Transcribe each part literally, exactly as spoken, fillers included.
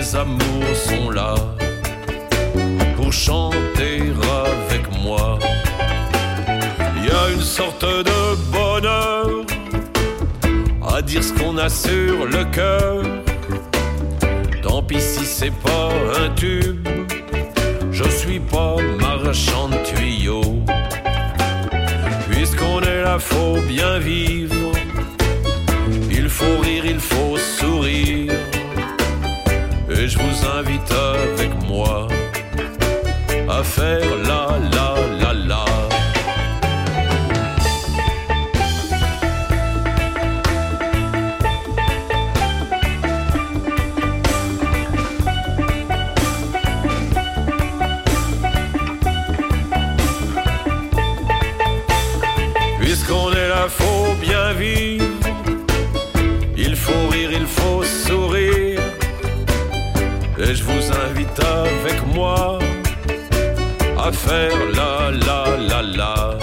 mes amours sont là pour chanter avec moi. Il y a une sorte de bonheur à dire ce qu'on a sur le cœur. Tant pis si c'est pas un tube, je suis pas marchand de tuyaux. Puisqu'on est là, faut bien vivre. Il faut rire, il faut sourire. Et je vous invite avec moi à faire la la la la. Puisqu'on est là, faut bien vivre. Il faut rire, il faut sourire. Et je vous invite avec moi à faire la la la la.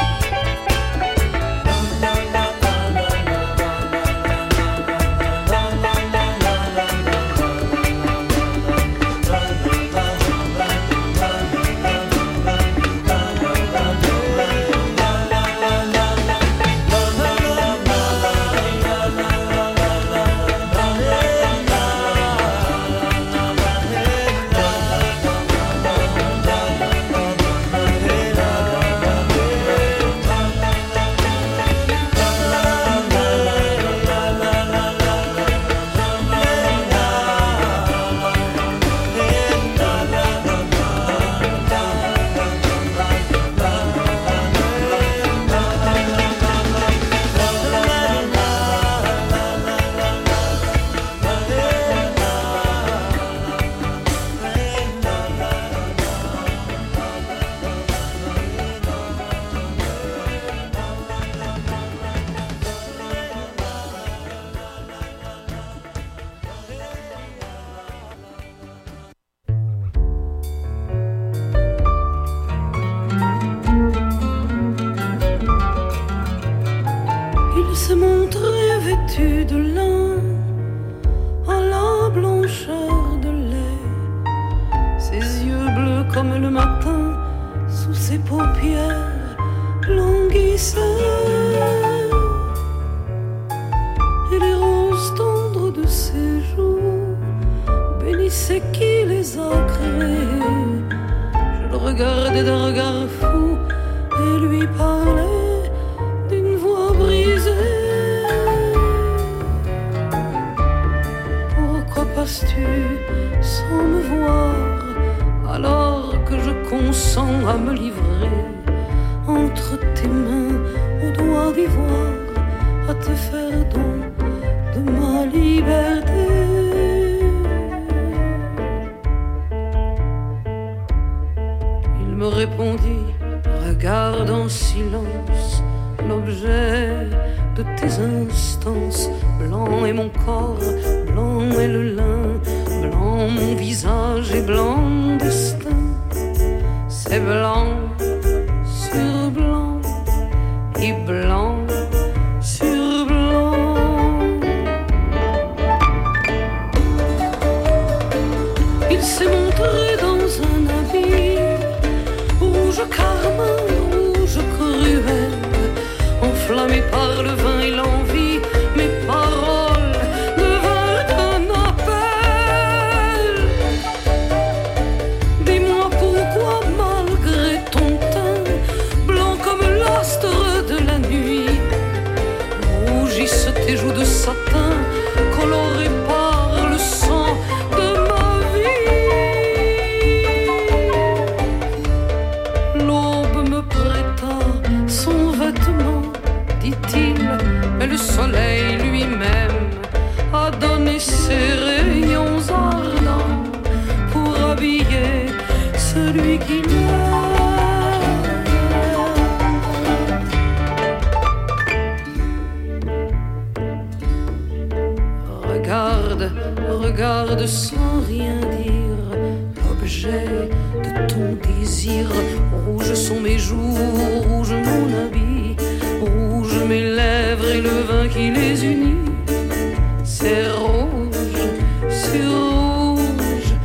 Regarde sans rien dire, objet de ton désir. Rouges sont mes joues, rouge mon habit, rouge mes lèvres et le vin qui les unit. C'est rouge sur rouge,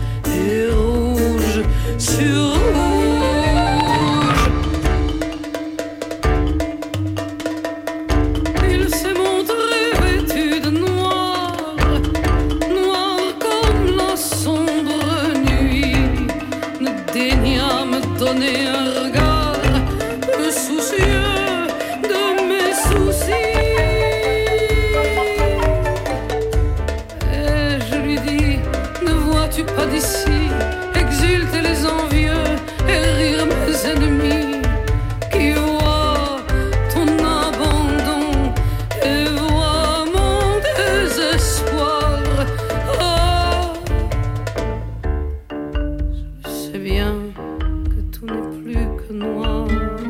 viens-tu pas d'ici exulter les envieux et rire mes ennemis qui voient ton abandon et voient mon désespoir. Oh, je sais bien que tout n'est plus que noir.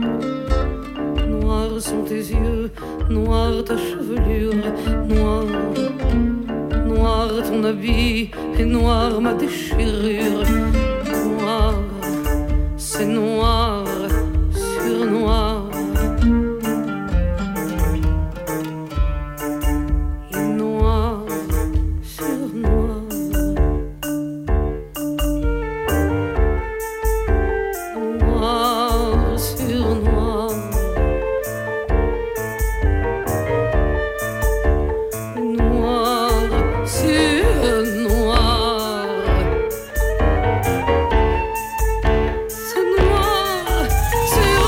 Noirs sont tes yeux, noire ta chevelure, noir, noir ton habit et noire ma déchirure. Noir, c'est noir sur noir. Et noir sur noir. Noir sur noir. Noir sur noir. C'est noir sur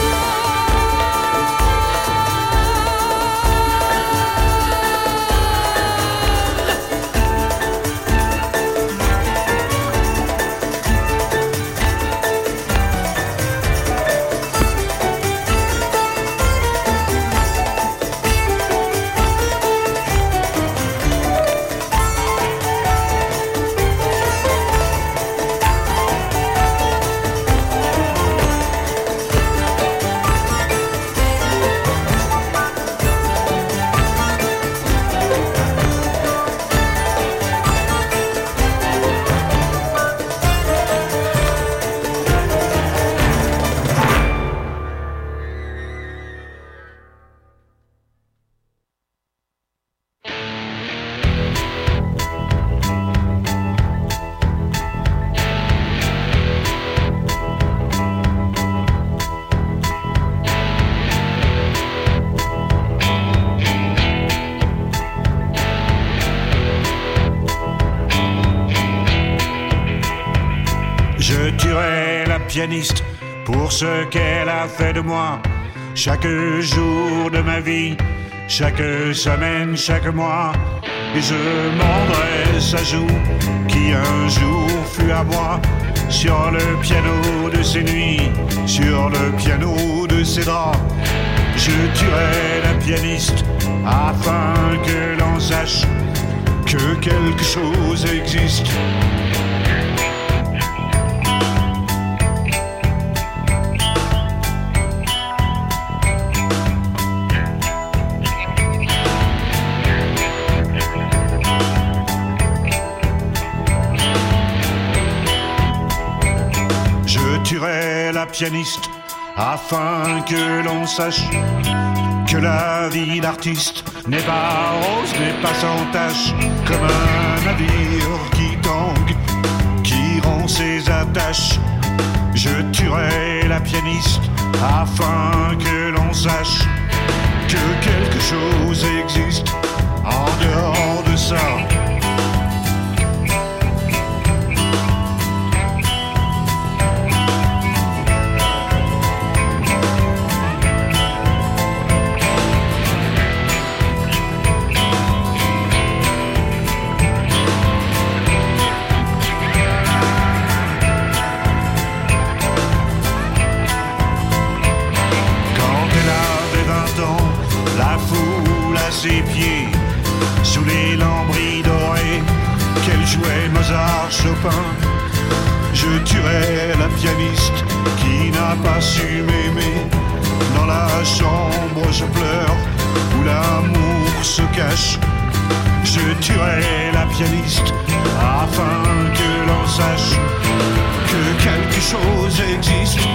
Je tuerai la pianiste pour ce qu'elle a fait de moi. Chaque jour de ma vie, chaque semaine, chaque mois. Et je mordrai sa joue qui un jour fut à moi. Sur le piano de ses nuits, sur le piano de ses draps. Je tuerai la pianiste afin que l'on sache que quelque chose existe. Je tuerai la pianiste afin que l'on sache que la vie d'artiste n'est pas rose, n'est pas sans tache, comme un navire qui tangue, qui rompt ses attaches. Je tuerai la pianiste afin que l'on sache que quelque chose existe en dehors de ça. Ses pieds sous les lambris dorés qu'elle jouait Mozart, Chopin. Je tuerai la pianiste qui n'a pas su m'aimer. Dans la chambre je pleure où l'amour se cache. Je tuerai la pianiste afin que l'on sache que quelque chose existe.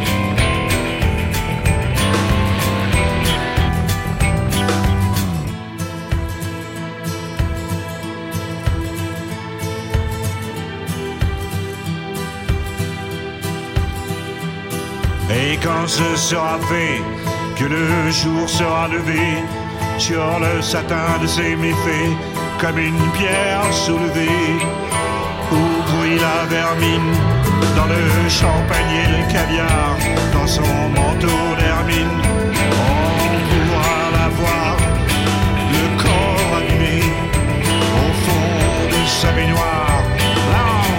Et quand ce sera fait, que le jour sera levé sur le satin de ses méfaits, comme une pierre soulevée, où bruit la vermine, dans le champagne et le caviar, dans son manteau d'hermine, on pourra la voir, le corps animé, au fond de sa baignoire, là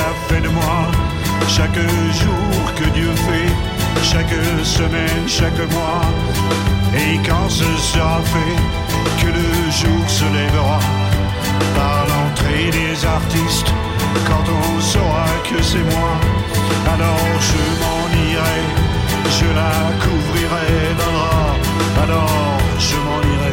a fait de moi. Chaque jour que Dieu fait, chaque semaine, chaque mois. Et quand ce sera fait, que le jour se lèvera, par l'entrée des artistes, quand on saura que c'est moi, alors je m'en irai, je la couvrirai d'un drap, alors je m'en irai.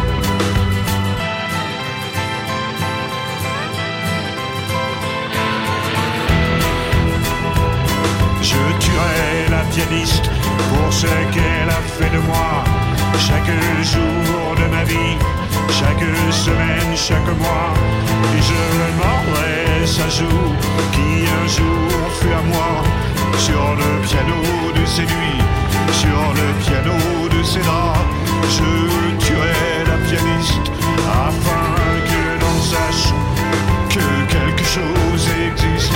Je tuerai la pianiste pour ce qu'elle a fait de moi. Chaque jour de ma vie, chaque semaine, chaque mois. Et je mordrai sa joue qui un jour fut à moi. Sur le piano de ses nuits, sur le piano de ses draps. Je tuerai la pianiste afin que l'on sache que quelque chose existe.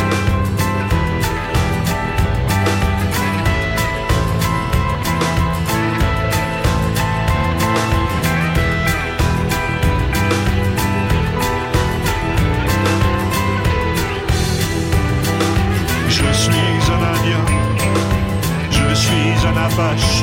Un Apache.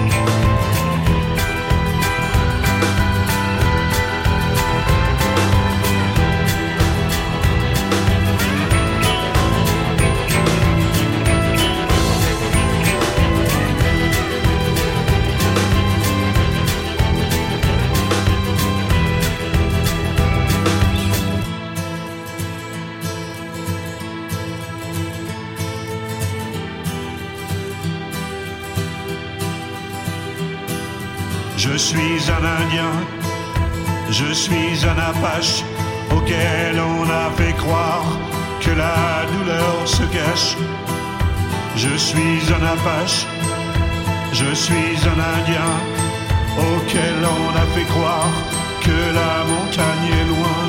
Je suis un Indien, je suis un Apache auquel on a fait croire que la douleur se cache. Je suis un Apache, je suis un Indien auquel on a fait croire que la montagne est loin.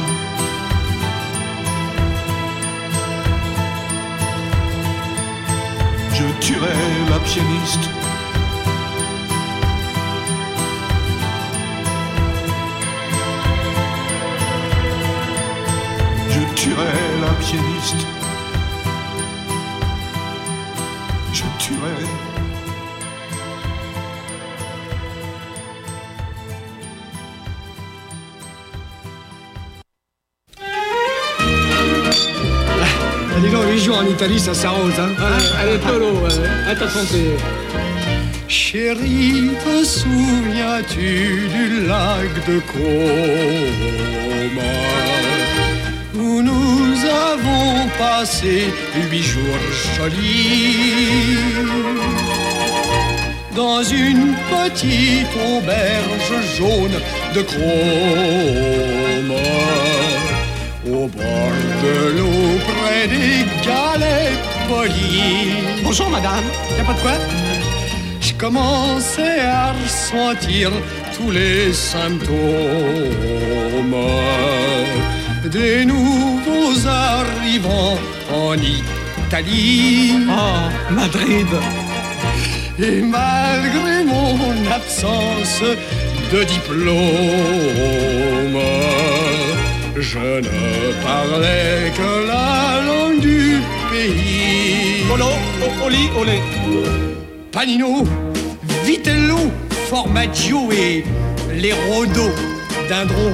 Je tuerai la pianiste. Je tuerai la pianiste. Je tuerai. Ah, dis donc, les jours en Italie, ça s'arrose, hein. Ah, allez, Polo, euh, à ta santé. Chérie, te souviens-tu du lac de Como, où nous avons passé huit jours jolis dans une petite auberge jaune de Como, au bord de l'eau près des galets polis. Bonjour, madame. Y'a pas de quoi? Je commençais à ressentir tous les symptômes des nouveaux arrivants en Italie. Oh, Madrid. Et malgré mon absence de diplôme, je ne parlais que la langue du pays. Polo, Oli, olé. Panino, Vitello, Formaggio et les Rodos d'Indron.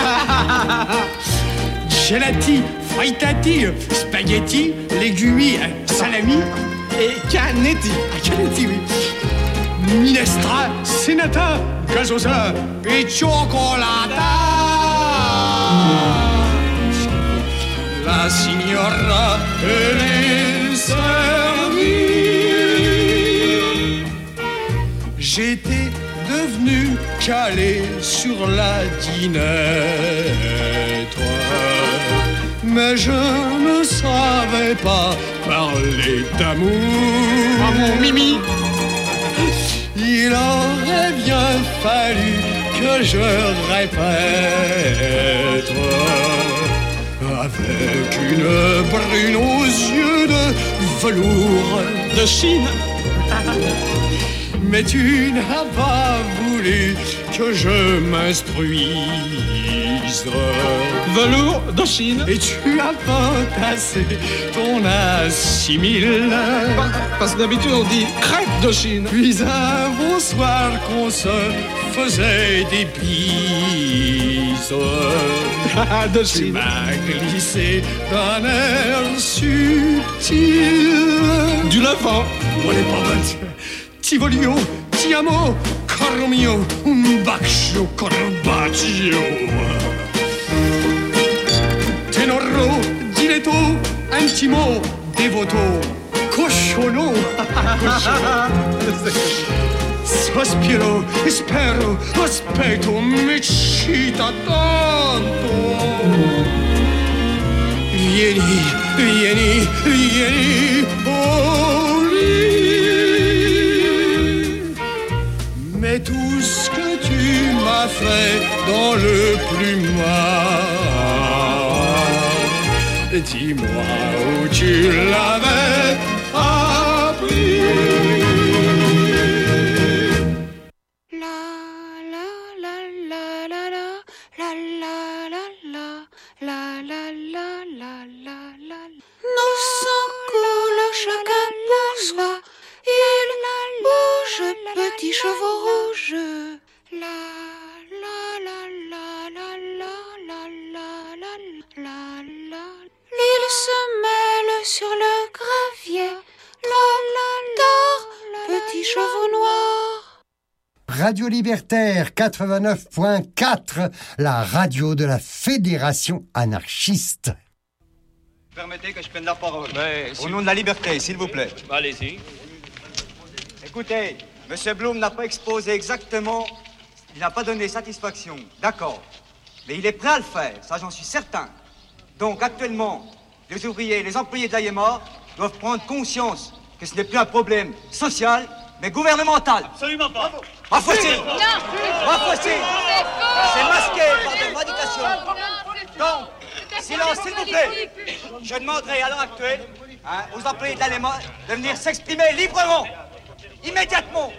Gelati, frittati, spaghetti, légumi, salami Et Canetti. Ah, Canetti, oui. Minestra, senata, gazosa et cioccolata. La signora elle est servie. J'étais devenu calé sur la dinette, mais je ne savais pas parler d'amour. Oh, mon Mimi. Il aurait bien fallu que je répète avec une brune aux yeux de velours De Chine. Mais tu n'as pas voulu que je m'instruise Velours d'Indochine. Et tu as fantassé ton assimile. Parce que d'habitude on dit crêpe de Chine. Puis un bonsoir qu'on se faisait des bises. De Tu Chine. m'as glissé d'un air subtil. Du Levant. On est pas mal. Ti voglio, ti amo, caro mio, un bacio corbaccio. Tenoro, diletto, intimo, devoto, cosciono. Sospiro, spero, aspetto, mi cita tanto. Vieni, vieni, vieni, oh oui. Mais tout ce que tu m'as fait dans le plumard, dis-moi où tu l'avais appris. Nos sangs coulent chacun pour soi. Il bouge, petits chevaux rouges. La la la la la la la la la la la. L'île se mêle sur le gravier. L'homme dort, petits chevaux noirs. Radio Libertaire quatre-vingt-neuf point quatre, la radio de la Fédération anarchiste. Permettez que je prenne la parole. Mais, Au si- nom de la liberté, s'il vous plaît. Allez-y. Écoutez, M. Blum n'a pas exposé exactement, il n'a pas donné satisfaction, d'accord. Mais il est prêt à le faire, ça j'en suis certain. Donc actuellement, les ouvriers, les employés de l'A I M A doivent prendre conscience que ce n'est plus un problème social, mais gouvernemental. Absolument pas. Ma foi si. Ma foi si. C'est masqué par des revendications. Donc, silence s'il vous plaît. Je demanderai à l'heure actuelle hein, aux employés de l'A I M A de venir s'exprimer librement. Immédiatement.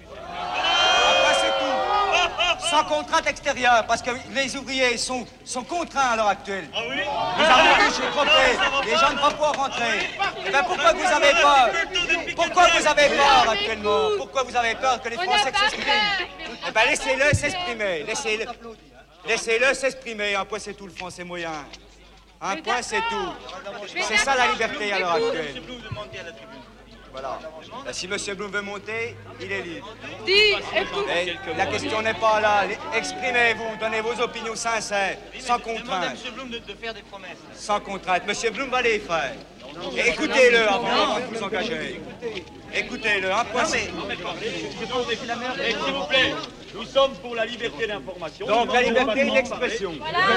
Après c'est tout. Sans contrainte extérieure, parce que les ouvriers sont, sont contraints à l'heure actuelle. Ah oui? Nous avons touché trop près. Les gens ne vont pas pouvoir rentrer. Eh bien, pourquoi vous avez peur? Pourquoi vous avez peur actuellement? Pourquoi vous avez peur que les Français s'expriment? Eh bien, laissez-le s'exprimer. Laissez-le laissez-le s'exprimer. Un point, c'est tout, le français moyen. Un point, c'est tout. C'est ça la liberté à l'heure actuelle. Voilà. Là, si M. Blum veut monter, il est libre. Mais la question n'est pas là. Exprimez-vous, donnez vos opinions sincères, sans contrainte. M. Blum de, de faire des promesses. Sans contrainte. M. Blum va les faire. Et écoutez-le avant de vous engager. Écoutez-le, un point. Je pense que la merde. Et s'il vous plaît, nous sommes pour la liberté d'information. Donc la liberté d'expression.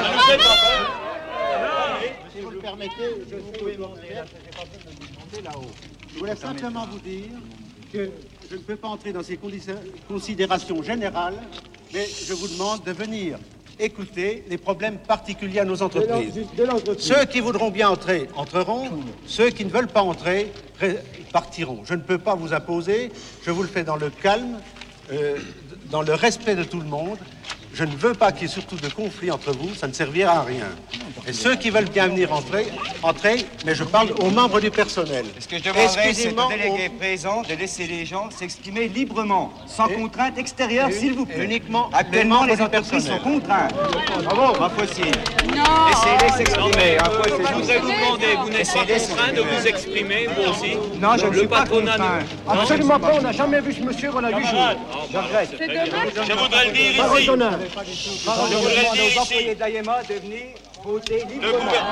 Si vous le permettez, je suis là-haut. Je voulais simplement vous dire que je ne peux pas entrer dans ces considérations générales, mais je vous demande de venir écouter les problèmes particuliers à nos entreprises. Ceux qui voudront bien entrer, entreront. Ceux qui ne veulent pas entrer, partiront. Je ne peux pas vous imposer, je vous le fais dans le calme, euh, dans le respect de tout le monde. Je ne veux pas qu'il y ait surtout de conflits entre vous, ça ne servira à rien. Et ceux qui veulent bien venir entrer, entrer, mais je parle aux membres du personnel. Ce que je demanderais, c'est Exclusivement aux délégués aux- présents de laisser les gens s'exprimer librement, sans Et- contrainte extérieure, et- s'il vous plaît. uniquement Actuellement, les les membres du entreprises sont personnel. contraintes. Bravo, ma foi si. Laissez-les s'exprimer. Un point, c'est Je voudrais tout. vous demander, vous n'êtes pas Laissez-les contraint de s'exprimer. vous exprimer, vous aussi? Non, je ne Le suis pas patronat contraint. nous- Absolument pas, on n'a jamais vu ce monsieur, on l'a vu Camarades, Je regrette. je voudrais le dire Parole ici. d'honneur. Je Je voudrais demande le dire aux employés ici. de l'A I M A de venir voter Le, librement. gouver-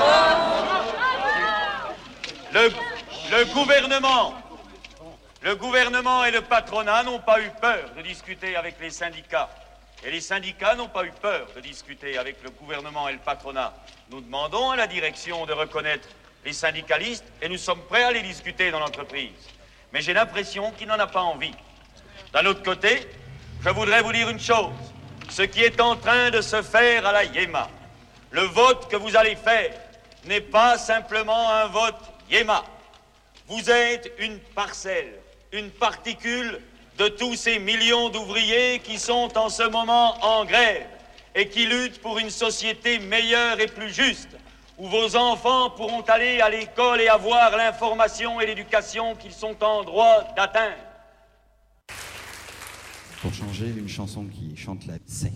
le- le gouvernement, le gouvernement et le patronat n'ont pas eu peur de discuter avec les syndicats. Et les syndicats n'ont pas eu peur de discuter avec le gouvernement et le patronat. Nous demandons à la direction de reconnaître les syndicalistes et nous sommes prêts à les discuter dans l'entreprise. Mais j'ai l'impression qu'il n'en a pas envie. D'un autre côté, je voudrais vous dire une chose. Ce qui est en train de se faire à la Yéma, le vote que vous allez faire n'est pas simplement un vote Yéma. Vous êtes une parcelle, une particule de tous ces millions d'ouvriers qui sont en ce moment en grève et qui lutte pour une société meilleure et plus juste, où vos enfants pourront aller à l'école et avoir l'information et l'éducation qu'ils sont en droit d'atteindre. Pour changer, une chanson qui chante la c'est.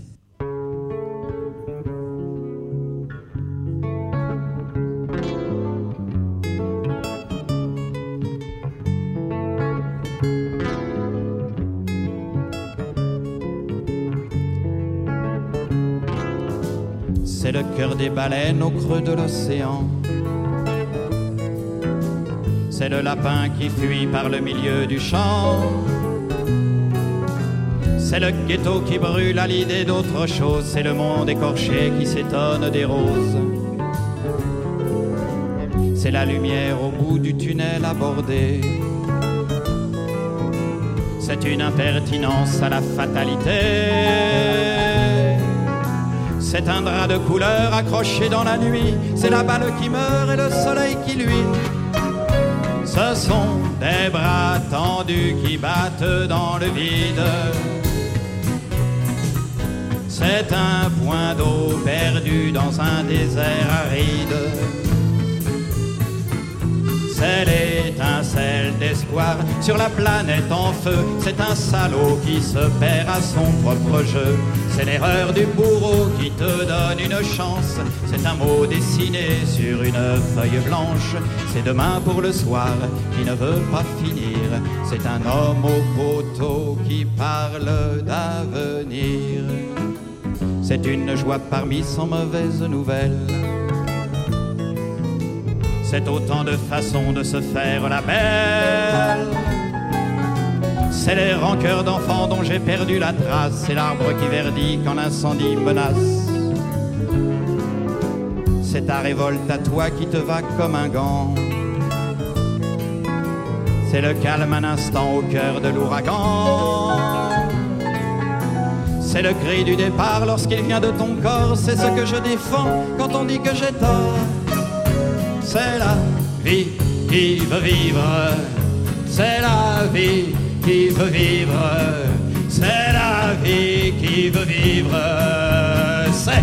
C'est le cœur des baleines au creux de l'océan. C'est le lapin qui fuit par le milieu du champ. C'est le ghetto qui brûle à l'idée d'autre chose. C'est le monde écorché qui s'étonne des roses. C'est la lumière au bout du tunnel abordé. C'est une impertinence à la fatalité. C'est un drap de couleur accroché dans la nuit. C'est la balle qui meurt et le soleil qui luit. Ce sont des bras tendus qui battent dans le vide. C'est un point d'eau perdu dans un désert aride. C'est l'étincelle d'espoir sur la planète en feu. C'est un salaud qui se perd à son propre jeu. C'est l'erreur du bourreau qui te donne une chance. C'est un mot dessiné sur une feuille blanche. C'est demain pour le soir qui ne veut pas finir. C'est un homme au poteau qui parle d'avenir. C'est une joie parmi cent mauvaises nouvelles. C'est autant de façons de se faire la belle. C'est les rancœurs d'enfants dont j'ai perdu la trace. C'est l'arbre qui verdit quand l'incendie menace. C'est ta révolte à toi qui te va comme un gant. C'est le calme un instant au cœur de l'ouragan. C'est le cri du départ lorsqu'il vient de ton corps. C'est ce que je défends quand on dit que j'ai tort. C'est la vie qui veut vivre, c'est la vie qui veut vivre, c'est la vie qui veut vivre, c'est...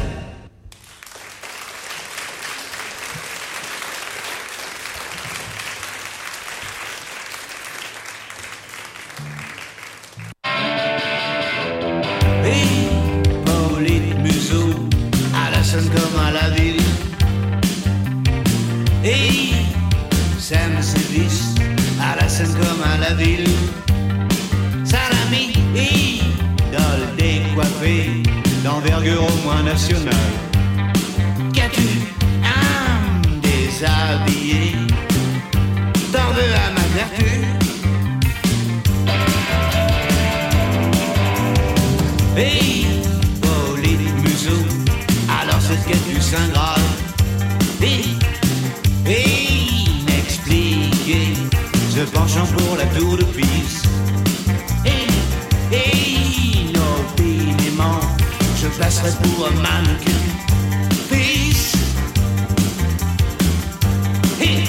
Hippolyte Museau, à la scène comme à la ville. Et Sam Sévice, à la scène comme à la ville. Salami, idole décoiffée, d'envergure au moins nationale. Qu'as-tu, âme déshabillée, t'en veux à ma vertu. Et Hippolyte Museau, alors c'est ce qu'est du Saint Graal. Et inexpliqué, se penchant pour la tour de Pise. Et, et inopinément, je passerai pour un mannequin. Peace. Et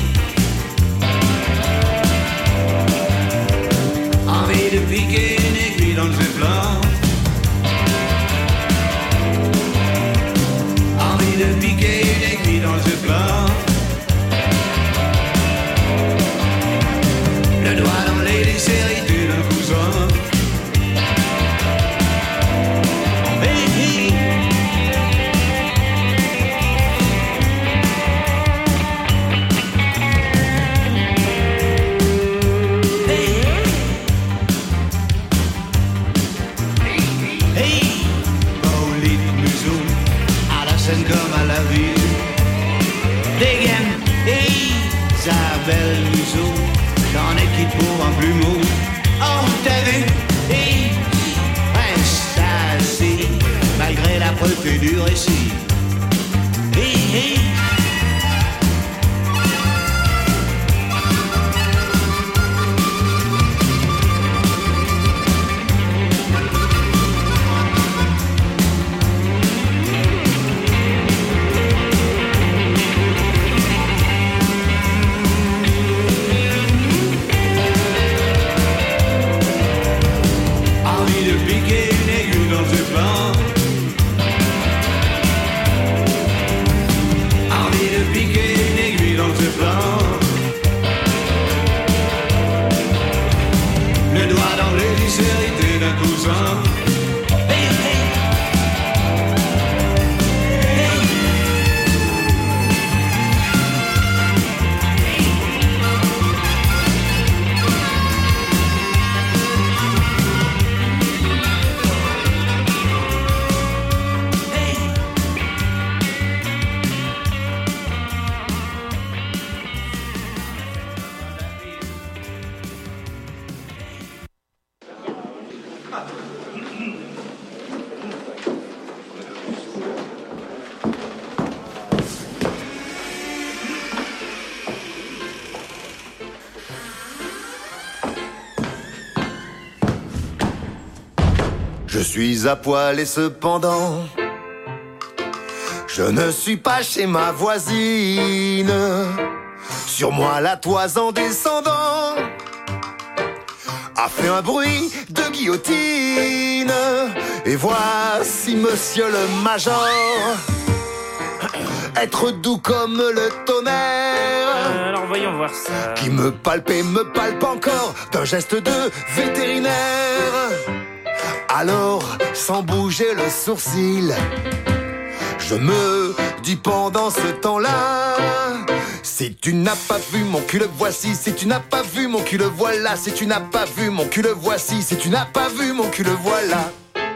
envie de piquer une aiguille dans le zeppelin. Envie de piquer une aiguille dans le zeppelin. Le doigt dans les décérités d'un cousin. Hey, hey, Hippolyte Museau, à la scène comme à la ville. Dégaine, Isabelle Museau, t'en es quitte pour un plumeau. Oh, t'as vu, et reste assis, malgré la preuve du récit. Et, et, envie de piquer une aiguille dans le zeppelin. Je suis à poil et cependant, je ne suis pas chez ma voisine. Sur moi la toise en descendant a fait un bruit de guillotine. Et voici monsieur le major, être doux comme le tonnerre. Euh, alors voyons voir ça. Qui me palpe et me palpe encore d'un geste de vétérinaire. Alors, sans bouger le sourcil, je me dis pendant ce temps-là, si tu n'as pas vu mon cul, le voici. Si tu n'as pas vu mon cul, le voilà. Si tu n'as pas vu mon cul, le voici. Si tu n'as pas vu mon cul, le voilà.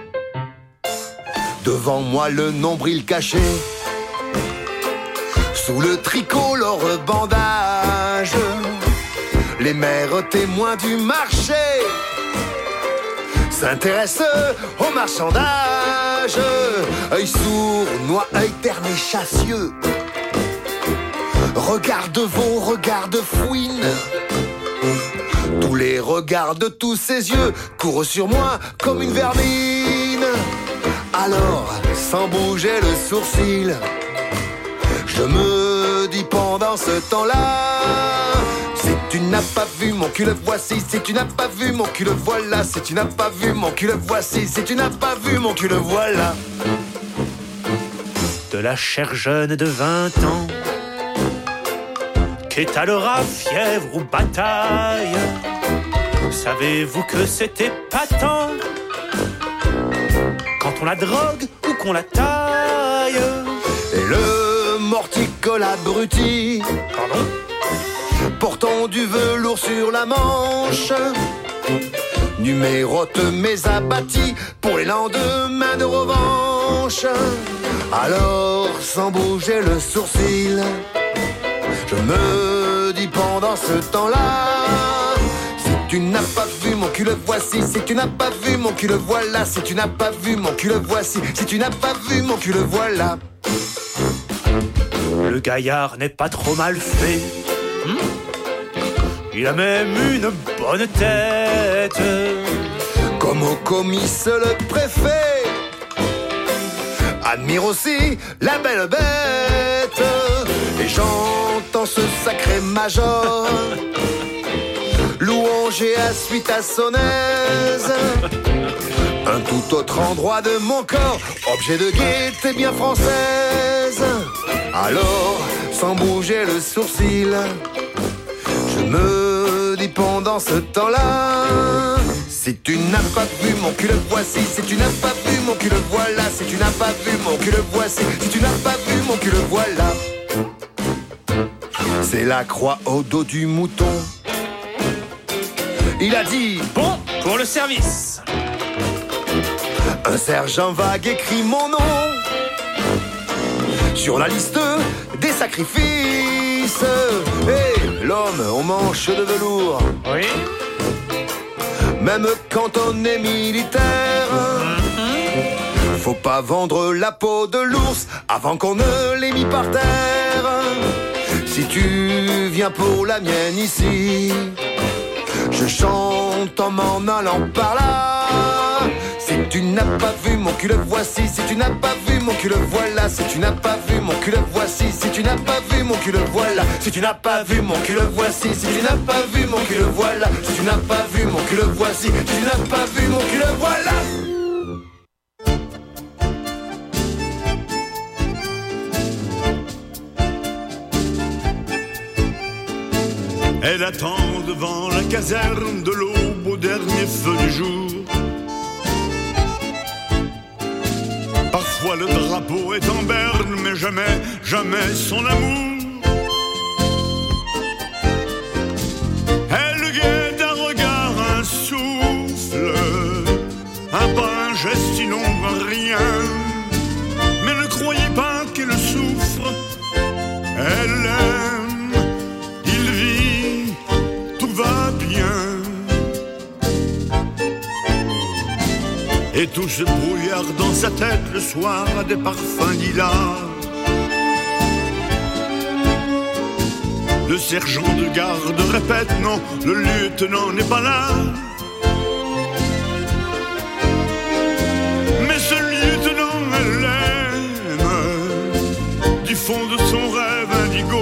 Devant moi le nombril caché, sous le tricolore bandage, les mères témoins du marché s'intéressent au marchandage. Œil sourd, noix, œil terné, chassieux, regard de veau, regard de fouine. Tous les regards de tous ces yeux courent sur moi comme une vermine. Alors, sans bouger le sourcil, je me dis pendant ce temps-là, si tu n'as pas vu mon cul, le voici. Si tu n'as pas vu mon cul, le voilà. Si tu n'as pas vu mon cul, le voici. Si tu n'as pas vu mon cul, le voilà. De la chère jeune de vingt ans, qu'étalera fièvre ou bataille, savez-vous que c'était patent quand on la drogue ou qu'on la taille? Et le morticole abruti, pardon, portant du velours sur la manche, numérote mes abattis pour les lendemains de revanche. Alors, sans bouger le sourcil, je me dis pendant ce temps-là, si tu n'as pas vu mon cul, le voici. Si tu n'as pas vu mon cul, le voilà. Si tu n'as pas vu mon cul, le voici. Si tu n'as pas vu mon cul, le voilà. Le gaillard n'est pas trop mal fait, hmm? Il a même une bonne tête, comme au comice le préfet admire aussi la belle bête. Et j'entends ce sacré major louanger à suite à son aise un tout autre endroit de mon corps, objet de gaieté bien française. Alors, sans bouger le sourcil, je me dis pendant ce temps-là, si tu n'as pas vu mon cul, le voici. Si tu n'as pas vu mon cul, le voilà. Si tu n'as pas vu mon cul, le voici. Si tu n'as pas vu mon cul, le voilà. C'est la croix au dos du mouton. Il a dit bon pour le service. Un sergent vague écrit mon nom sur la liste des sacrifices. Et l'homme aux manches de velours, oui, même quand on est militaire, mm-hmm, faut pas vendre la peau de l'ours avant qu'on ne l'ait mis par terre. Si tu viens pour la mienne ici, je chante en m'en allant par là. Si tu n'as pas vu mon cul, le voici. Si tu n'as pas vu mon cul, le voilà. Si tu n'as pas vu mon cul, le voici. Si tu n'as pas vu mon cul, le voilà. Si tu n'as pas vu mon cul, le voici. Si tu n'as pas vu mon cul, le voilà. Si tu n'as pas vu mon cul, le voici. Si tu n'as pas vu mon cul, le voilà. Elle attend devant la caserne de l'aube au dernier feu du jour. Parfois le drapeau est en berne, mais jamais, jamais son amour. Elle guette un regard, un souffle, un pas, un geste, une ombre, un rien. Mais ne croyez pas qu'elle souffre, elle aime, il vit, tout va bien. Et tout se brouillard dans sa tête le soir à des parfums lilas. Le sergent de garde répète non, le lieutenant n'est pas là. fond de son rêve indigo.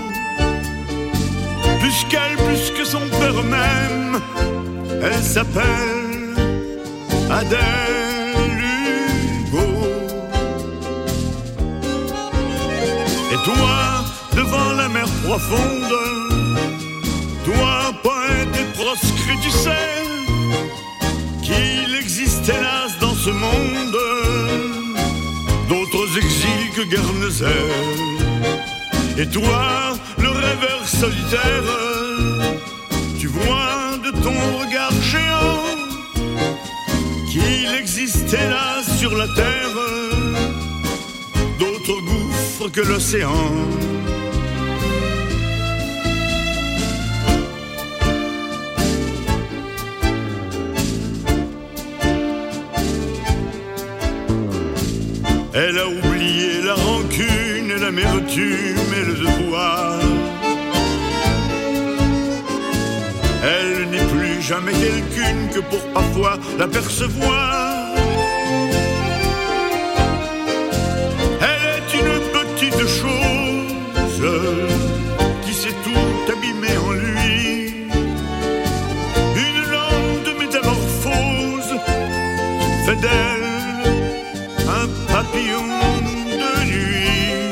Plus qu'elle, plus que son père même, elle s'appelle Adèle Hugo. Et toi, devant la mer profonde, toi, poète et proscrit, tu sais qu'il existe hélas dans ce monde d'autres exils que Guernesey. Et toi, le rêveur solitaire, tu vois de ton regard géant qu'il existe hélas sur la terre d'autres gouffres que l'océan. Elle a oublié la rancune et l'amertume et le devoir. Elle n'est plus jamais quelqu'une que pour parfois l'apercevoir. Elle est une petite chose qui s'est tout abîmée en lui. Une lente métamorphose fait d'elle un papillon de nuit.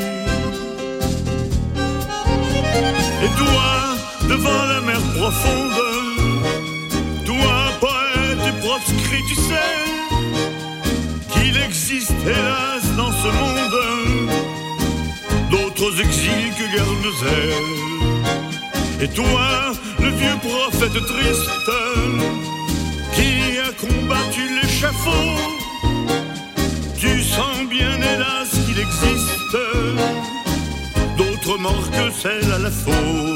Et toi, devant la mer profonde, toi, poète et proscrit, tu sais qu'il existe hélas dans ce monde d'autres exils que Guernesey. Et toi, le vieux prophète triste qui a combattu l'échafaud, tu sens bien hélas qu'il existe d'autres morts que celles à la faux.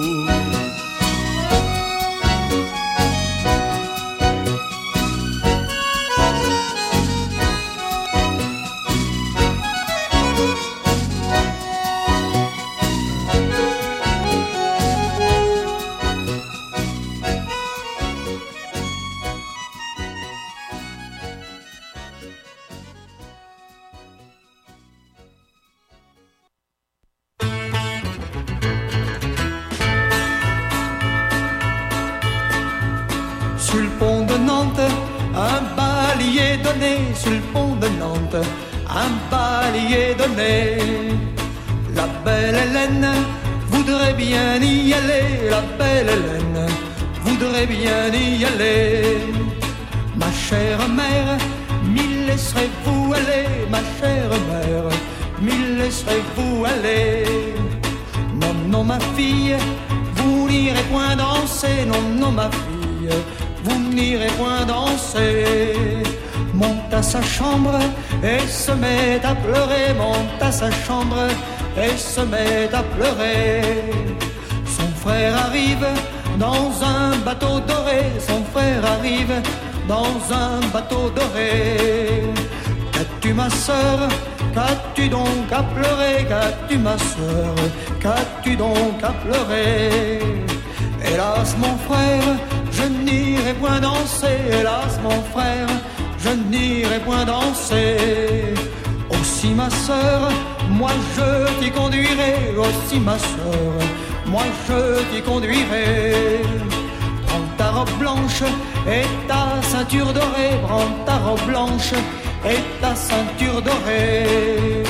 Sur le pont de Nantes, un balier donné. Sur le pont de Nantes, un balier donné. La belle Hélène voudrait bien y aller. La belle Hélène voudrait bien y aller. Ma chère mère, m'y laisserez-vous aller? Ma chère mère, m'y laisserez-vous aller? Non, non, ma fille, vous n'irez point danser. Non, non, ma fille, vous n'irez point danser. Monte à sa chambre et se met à pleurer. Monte à sa chambre et se met à pleurer. Son frère arrive dans un bateau doré. Son frère arrive dans un bateau doré. Qu'as-tu ma sœur? Qu'as-tu donc à pleurer? Qu'as-tu ma sœur? Qu'as-tu donc à pleurer? Hélas mon frère, je n'irai point danser. Hélas mon frère, je n'irai point danser. Aussi ma sœur, moi je t'y conduirai. Aussi ma sœur, moi je t'y conduirai. Prends ta robe blanche et ta ceinture dorée. Prends ta robe blanche et ta ceinture dorée.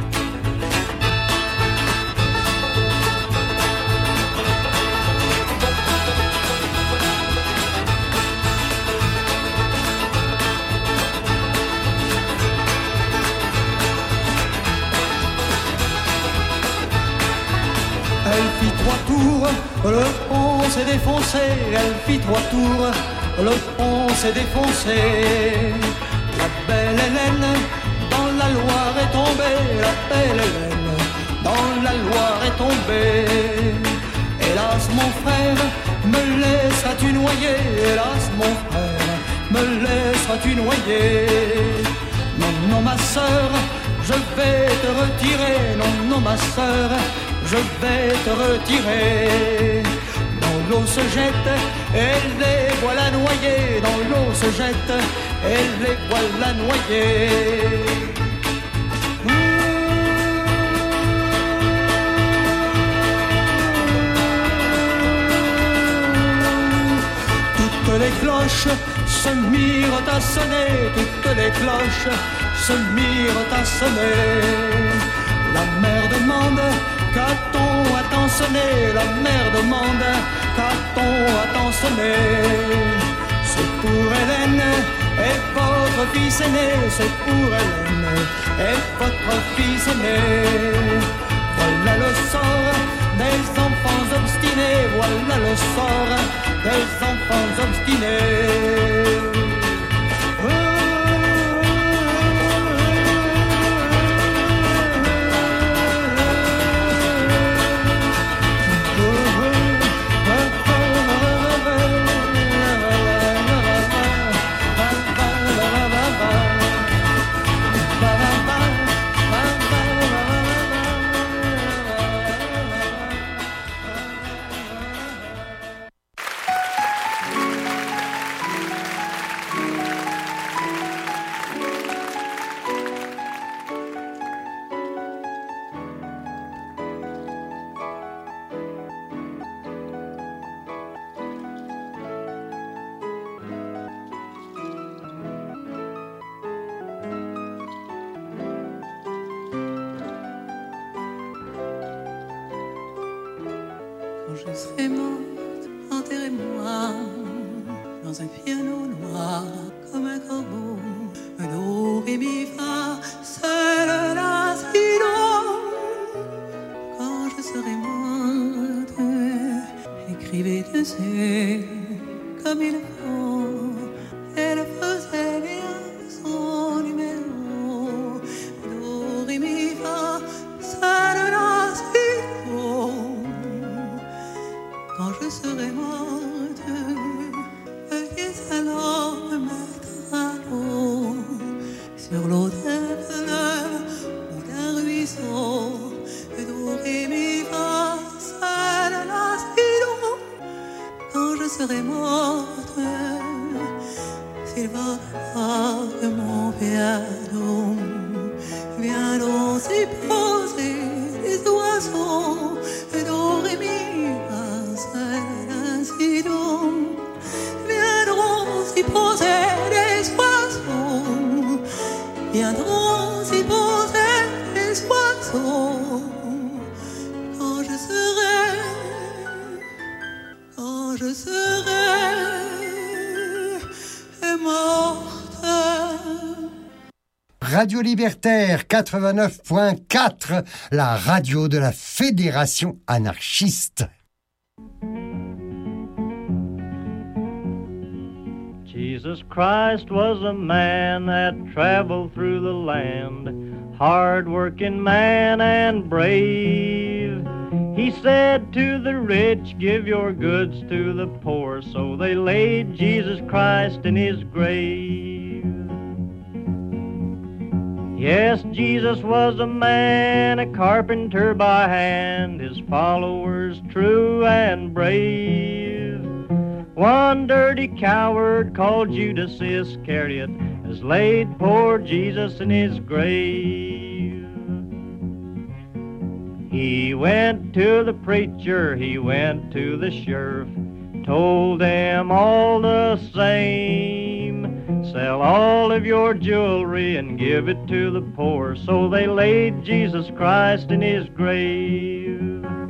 Elle fit trois tours, le pont s'est défoncé. Elle fit trois tours, le pont s'est défoncé. La belle Hélène dans la Loire est tombée. La belle Hélène dans la Loire est tombée. Hélas mon frère, me laisseras-tu noyer? Hélas mon frère, me laisseras-tu noyer? Non, non ma sœur, je vais te retirer. Non, non ma sœur, je vais te retirer. Dans l'eau se jette et les voilà noyés. Dans l'eau se jette et les voilà noyés. Mmh. toutes les cloches se mirent à sonner, toutes les cloches se mirent à sonner. La mère demande, qu'a-t-on à tant sonner? La mère demande, qu'a-t-on à tant sonner? C'est pour Hélène et votre fils aîné, c'est pour Hélène et votre fils aîné. Voilà le sort des enfants obstinés, voilà le sort des enfants obstinés. Je serai morte, enterrez-moi dans un piano noir comme un corbeau. Do, ré, mi, fa, sol, la, si, do. Quand je serai morte, écrivez dessus comme il faut. Elle faisait bien son numéro. Do, ré, mi, fa, sol, la, si, do. Quand je serai morte, veuillez alors me mettre à l'eau, sur l'autel de l'heure ou d'un ruisseau. Do, ré, mi, fa, sol, la, si, do. Quand je serai morte, s'il va voir mon piano, viens donc y poser les oiseaux. Do, ré, mi, fa, sol, la, si, do. Viendront s'y poser les oiseaux. Viendront s'y poser les oiseaux. Quand je serai, quand je serai morte. Radio Libertaire quatre-vingt-neuf point quatre, la radio de la Fédération anarchiste. Jesus Christ was a man that traveled through the land, hard-working man and brave. He said to the rich, give your goods to the poor, so they laid Jesus Christ in his grave. Yes, Jesus was a man, a carpenter by hand, his followers true and brave. One dirty coward called Judas Iscariot has laid poor Jesus in his grave. He went to the preacher, he went to the sheriff, told them all the same, sell all of your jewelry and give it to the poor. So they laid Jesus Christ in his grave.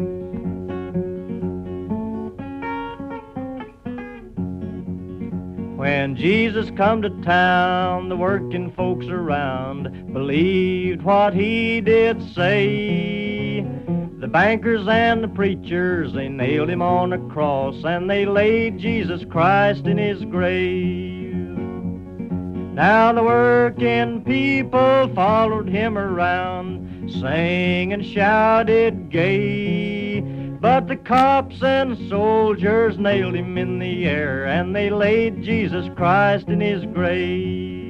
When Jesus come to town, the working folks around believed what he did say. The bankers and the preachers, they nailed him on a cross, and they laid Jesus Christ in his grave. Now the working people followed him around, sang and shouted gay. But the cops and soldiers nailed him in the air, and they laid Jesus Christ in his grave.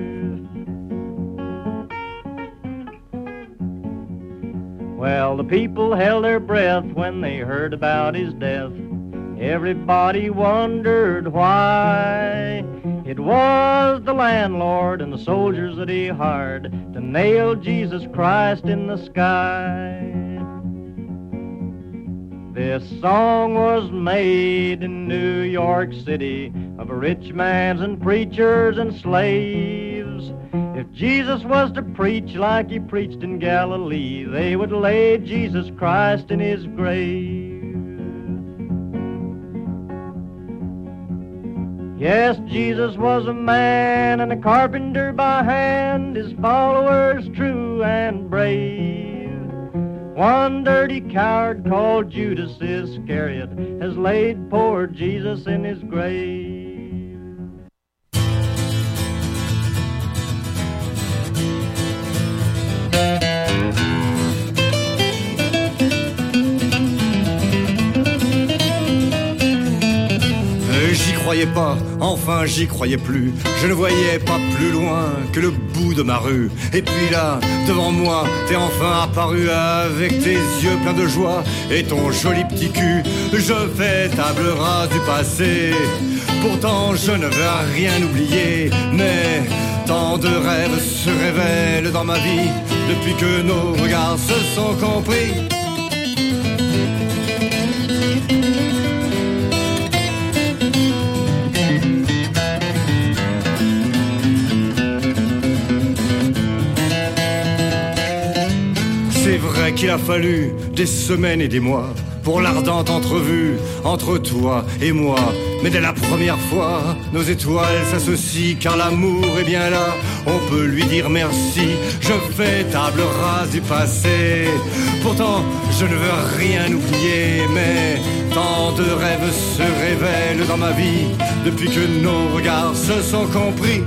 Well, the people held their breath when they heard about his death. Everybody wondered why. It was the landlord and the soldiers that he hired to nail Jesus Christ in the sky. This song was made in New York City of rich mans and preachers and slaves. If Jesus was to preach like he preached in Galilee, they would lay Jesus Christ in his grave. Yes, Jesus was a man and a carpenter by hand, his followers true and brave. One dirty coward called Judas Iscariot has laid poor Jesus in his grave. J'y croyais pas, enfin j'y croyais plus. Je ne voyais pas plus loin que le bout de ma rue. Et puis là, devant moi, t'es enfin apparu avec tes yeux pleins de joie et ton joli petit cul. Je fais table rase du passé. Pourtant je ne veux rien oublier, mais tant de rêves se révèlent dans ma vie depuis que nos regards se sont compris. C'est vrai qu'il a fallu des semaines et des mois pour l'ardente entrevue entre toi et moi. Mais dès la première fois, nos étoiles s'associent, car l'amour est bien là, on peut lui dire merci. Je fais table rase du passé, pourtant je ne veux rien oublier, mais tant de rêves se révèlent dans ma vie depuis que nos regards se sont compris.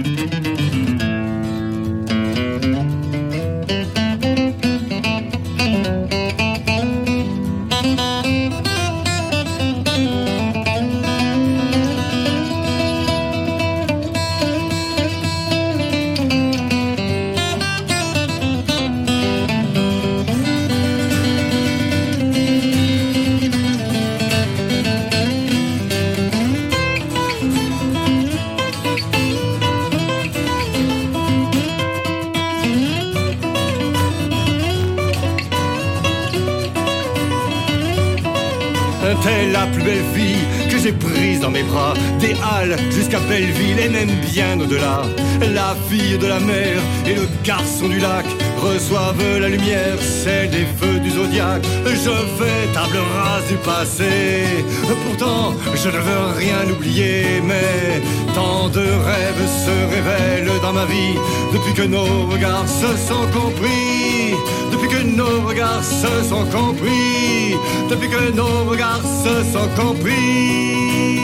T'es la plus belle fille que j'ai prise dans mes bras, des Halles jusqu'à Belleville et même bien au-delà. La fille de la mer et le garçon du lac reçoivent la lumière, celle des feux du zodiaque. Je fais table rase du passé, pourtant je ne veux rien oublier, mais tant de rêves se révèlent dans ma vie depuis que nos regards se sont compris. Depuis que nos regards se sont compris, depuis que nos regards se sont compris.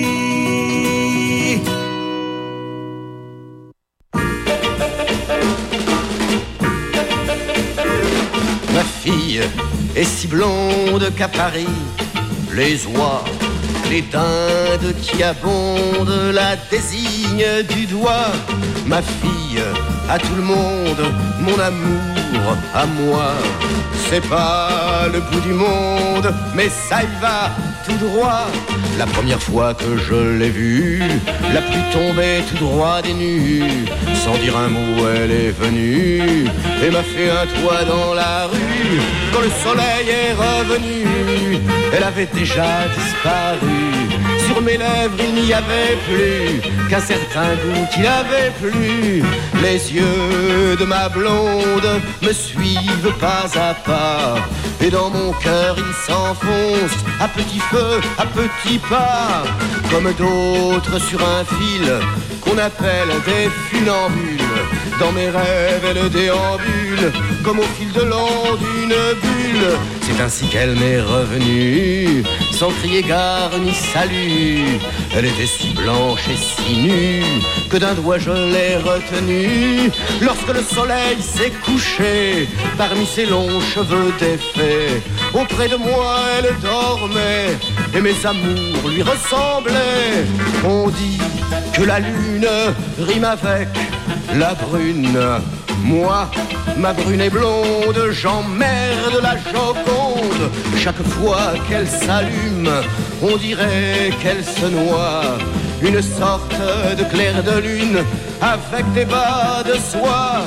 Ma fille est si blonde qu'à Paris, les oies, les dindes qui abondent la désignent du doigt. Ma fille, à tout le monde, mon amour à moi. C'est pas le bout du monde, mais ça y va tout droit. La première fois que je l'ai vue, la pluie tombait tout droit des nues. Sans dire un mot, elle est venue et m'a fait un toit dans la rue. Quand le soleil est revenu, elle avait déjà disparu. Sur mes lèvres il n'y avait plus qu'un certain goût qui n'avait plus. Les yeux de ma blonde me suivent pas à pas, et dans mon cœur ils s'enfoncent à petit feu, à petits pas, comme d'autres sur un fil qu'on appelle des funambules. Dans mes rêves elle déambule comme au fil de l'eau d'une bulle. C'est ainsi qu'elle m'est revenue, sans crier gare ni salut. Elle était si blanche et si nue que d'un doigt je l'ai retenue. Lorsque le soleil s'est couché parmi ses longs cheveux défaits, auprès de moi elle dormait et mes amours lui ressemblaient. On dit que la lune rime avec la brune. Moi, ma brune est blonde, j'emmerde la Joconde. Chaque fois qu'elle s'allume, on dirait qu'elle se noie. Une sorte de clair de lune avec des bas de soie.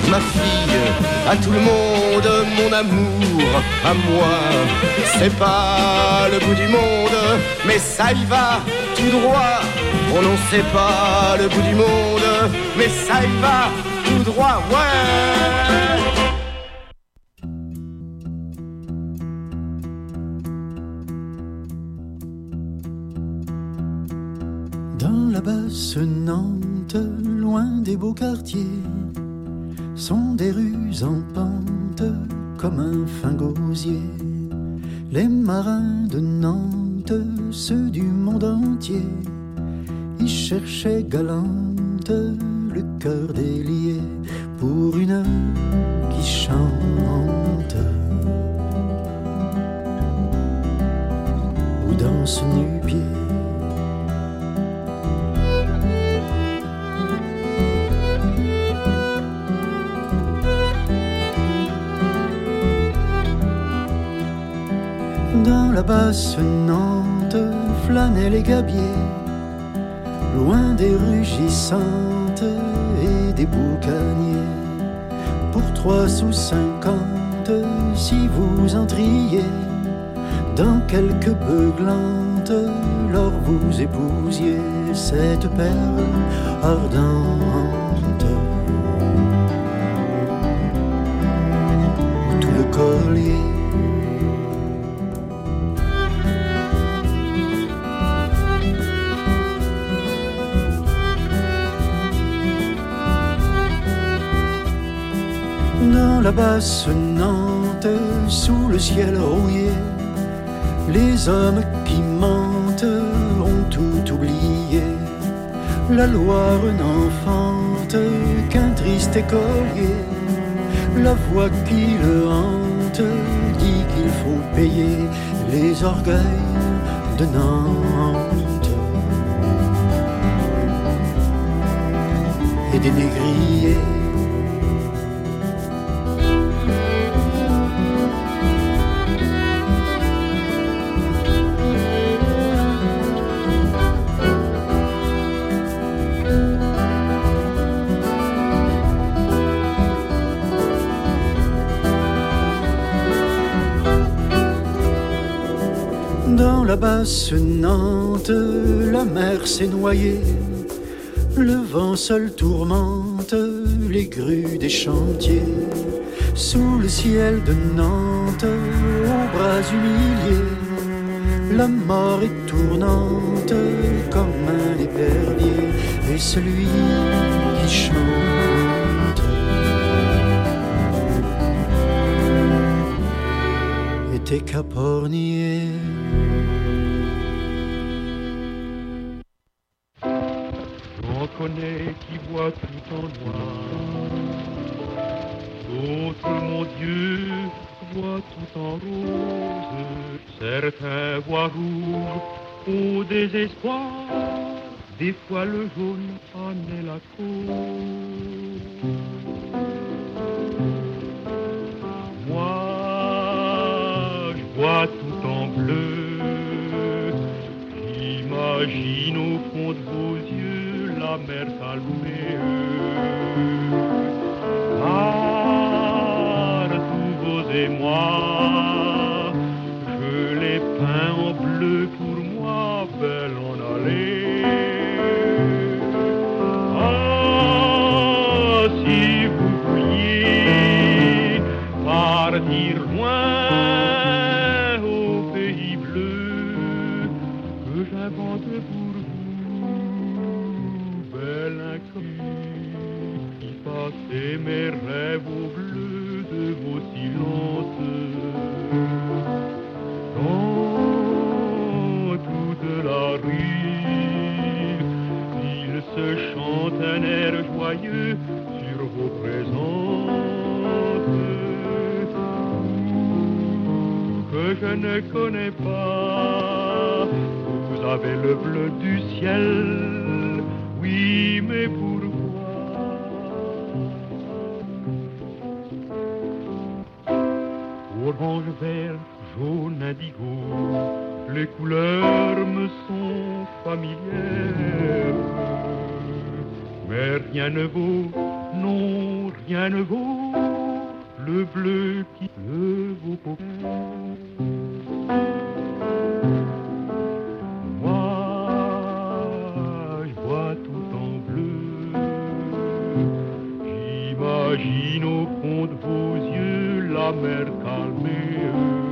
ma fille, à tout le monde, mon amour, à moi. C'est pas le bout du monde, mais ça y va tout droit. Oh non, c'est pas le bout du monde, mais ça y va tout droit, ouais. Dans la basse Nantes, loin des beaux quartiers, sont des rues en pente comme un fin gosier. Les marins de Nantes, ceux du monde entier, ils cherchaient galante le cœur délié pour une qui chante ou danse nu-pied. Dans la basse Nantes flânaient les gabiers, loin des rugissantes et des boucaniers. Pour trois sous cinquante, si vous entriez dans quelques beuglantes, lors vous épousiez cette perle ardente. Tout le collier. Dans la basse Nantes, sous le ciel rouillé, les hommes qui mentent ont tout oublié. La Loire n'enfante qu'un triste écolier. La voix qui le hante dit qu'il faut payer les orgueils de Nantes et des négriers. Dans la basse Nantes, la mer s'est noyée, le vent seul tourmente les grues des chantiers. Sous le ciel de Nantes, aux bras humiliés, la mort est tournante comme un épervier, et celui qui chante était Capornier. J'en connais qui voient tout en noir, d'autres, mon Dieu, voient tout en rose. Certains voient rouge au désespoir, des fois le jaune en est la cause. Moi, je vois tout en bleu, j'imagine au fond de vos yeux la mer calmée. Par tous vos émois, je les peins en bleu pour moi, belle en allée. Ah, si vous pouviez partir loin au pays bleu que j'invente pour vous, belle inconnue, qui passez mes rêves au bleu de vos silences. Dans toute la rue, il se chante un air joyeux sur vos présences que je ne connais pas. Vous avez le bleu du ciel, oui, mais pourquoi? Orange, vert, jaune, indigo, les couleurs me sont familières, mais rien ne vaut, non, rien ne vaut le bleu qui le vaut pour moi, je vois tout en bleu. J'imagine au fond de vos yeux la mer calmée.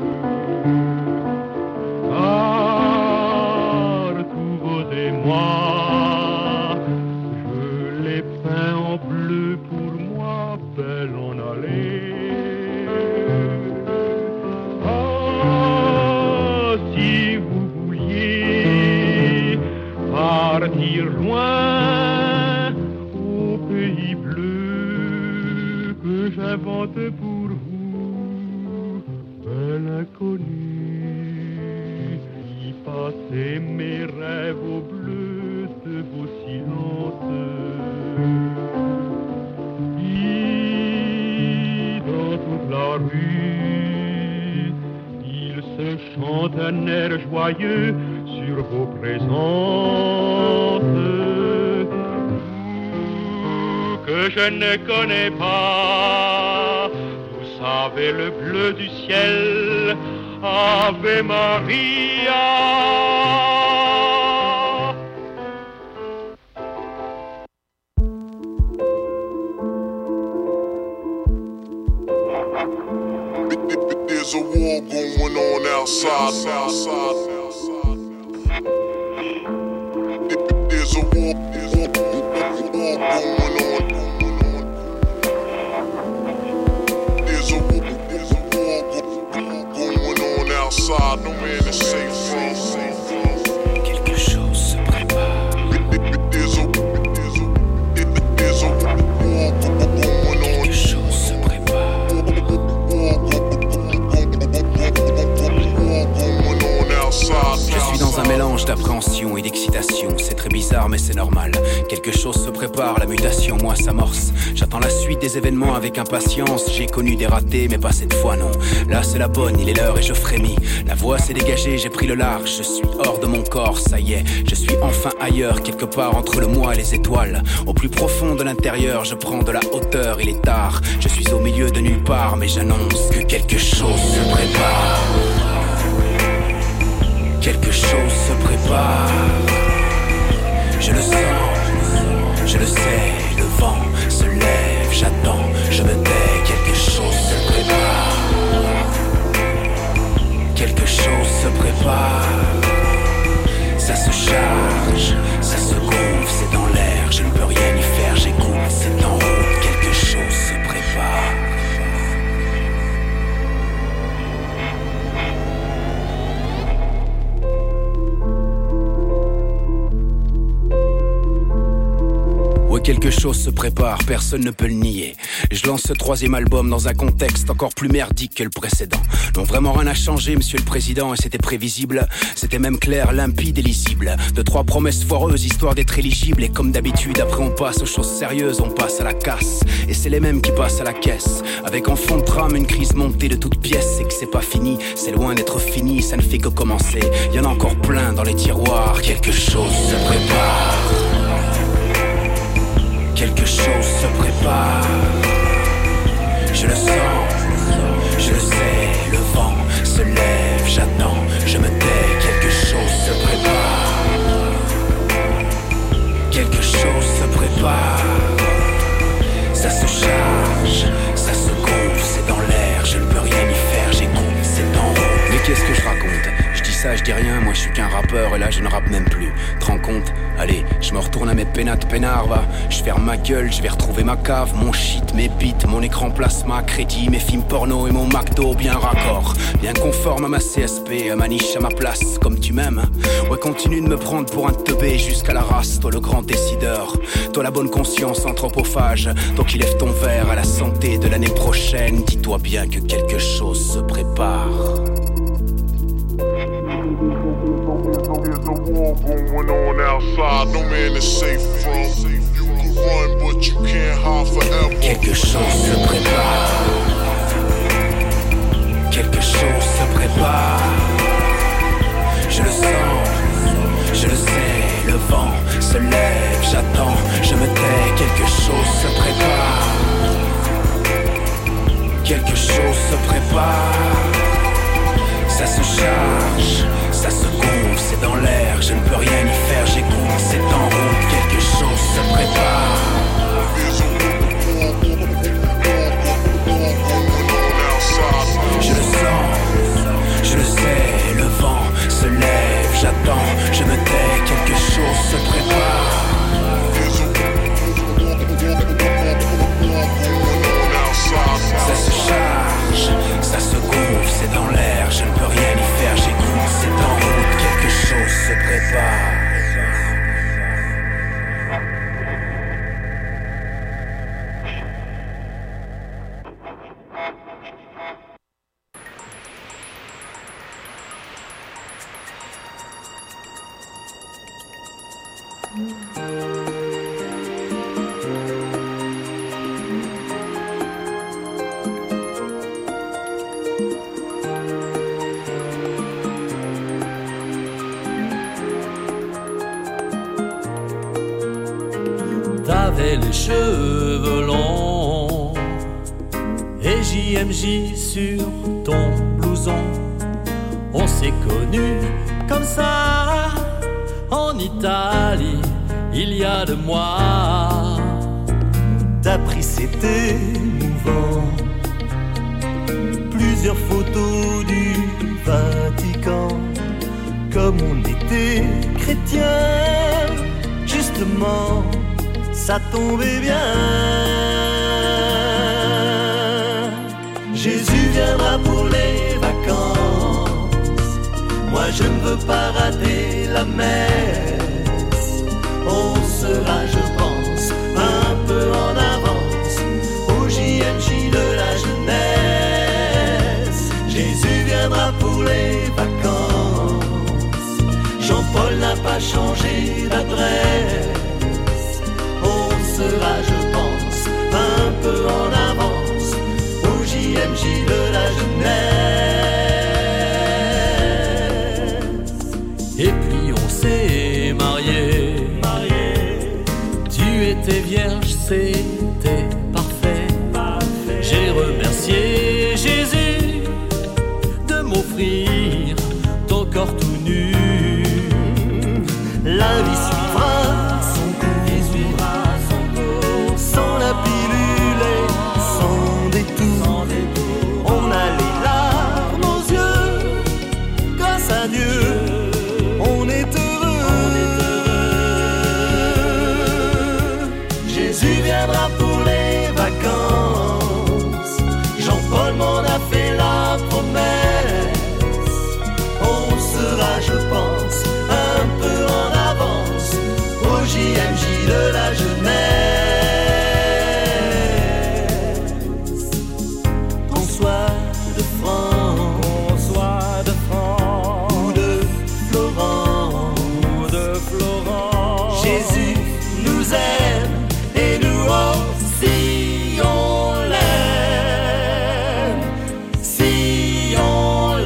Car tous vos émois, je les peins en bleu pour moi, belle en allée. Ah, si vous vouliez partir loin au pays bleu que j'invente pour vous, belle inconnue, y passer mes rêves au bleu de vos silences. Et dans toute la rue, il se chante un air joyeux sur vos présences que je ne connais pas. Vous savez le bleu du ciel, Ave Maria. There's a war going on outside. outside. There's a war, there's a war going on. There's a war, there's a war going on outside. No man is safe from. Quelque chose se prépare. There's a, there's a, there's a war going on. Quelque chose se prépare. Je suis dans un mélange d'appréhension et d'excitation. C'est très bizarre mais c'est normal. Quelque chose se prépare, la mutation, moi s'amorce. J'attends la suite des événements avec impatience. J'ai connu des ratés mais pas cette fois non. Là c'est la bonne, il est l'heure et je frémis. La voix s'est dégagée, j'ai pris le large. Je suis hors de mon corps, ça y est. Je suis enfin ailleurs, quelque part entre le moi et les étoiles. Au plus profond de l'intérieur, je prends de la hauteur, il est tard. Je suis au milieu de nulle part mais j'annonce que quelque chose se prépare. Quelque chose se prépare. Je le sens, je le sais, le vent se lève, j'attends, je me tais. Quelque chose se prépare. Quelque chose se prépare. Ça se charge, ça se gonfle, c'est dans l'air, je ne peux rien y faire, j'écoute, c'est en route. Quelque chose se prépare. Ouais, quelque chose se prépare, personne ne peut le nier. Je lance ce troisième album dans un contexte encore plus merdique que le précédent. Non, vraiment rien n'a changé, monsieur le président, et c'était prévisible. C'était même clair, limpide et lisible. De trois promesses foireuses, histoire d'être éligible. Et comme d'habitude, après on passe aux choses sérieuses, on passe à la casse. Et c'est les mêmes qui passent à la caisse. Avec en fond de trame une crise montée de toutes pièces. C'est que c'est pas fini, c'est loin d'être fini, ça ne fait que commencer. Y en a encore plein dans les tiroirs, quelque chose se prépare. Quelque chose se prépare. Je le sens, je le sais, le vent se lève, j'attends, je me tais. Quelque chose se prépare. Quelque chose se prépare. Ça se charge, ça se gonfle, c'est dans l'air, je ne peux rien y faire, j'écoute, c'est en route. Mais qu'est-ce que je raconte ? Je dis ça, je dis rien, moi je suis qu'un rappeur et là je ne rappe même plus. Te rends compte ? Allez, je me retourne à mes pénates peinards, va. Je ferme ma gueule, je vais retrouver ma cave, mon shit, mes beats, mon écran plasma, crédit, mes films porno et mon McDo bien raccord. Bien conforme à ma C S P, à ma niche, à ma place, comme tu m'aimes. Ouais, continue de me prendre pour un teubé jusqu'à la race, toi le grand décideur. Toi la bonne conscience anthropophage, toi qui lève ton verre à la santé de l'année prochaine. Dis-toi bien que quelque chose se prépare. Going on outside, no man is safe from. You can run, but you can't hide forever. Quelque chose se prépare. Quelque chose se prépare. Je le sens, je le sais, le vent se lève, j'attends, je me tais. Quelque chose se prépare. quelque chose se prépare. Ça se charge, ça se gonfle, c'est dans l'air, je ne peux rien y faire, j'écoute, c'est en route, quelque chose se prépare. Je le sens, je le sais, le vent se lève, j'attends, je me tais, quelque chose se prépare. Ça se charge, ça se gonfle, c'est dans l'air, je ne peux rien y faire, j'écoute, c'est en route, quelque chose se prépare. T'avais les cheveux longs et J M J sur ton blouson. On s'est connus comme ça en Italie il y a deux mois. T'as pris, c'était mouvant, plusieurs photos du Vatican. Comme on était chrétiens, justement, ça tombait bien. Jésus viendra pour les vacances, moi je ne veux pas rater la messe. On sera, je pense, un peu en avance au J M J de la jeunesse. Jésus viendra pour les vacances, Jean-Paul n'a pas changé d'adresse. On sera, je pense, un peu en avance au J M J de la jeunesse. Et puis on s'est mariés, mariés. Tu étais vierge, c'était parfait, parfait. J'ai remercié Jésus de m'offrir ton corps tout nu. La vie suivra son cours, sans la pilule et sans détour. On a les larmes aux yeux, grâce à Dieu, on est heureux. Jésus viendra pour les vacances, Jean-Paul m'en a fait la promesse. On sera, je pense, un peu en avance au J M J de la jeunesse. Qu'on soit de France, qu'on soit de France, ou de Florence, ou de Florence, Jésus nous aime et nous aussi on l'aime, si on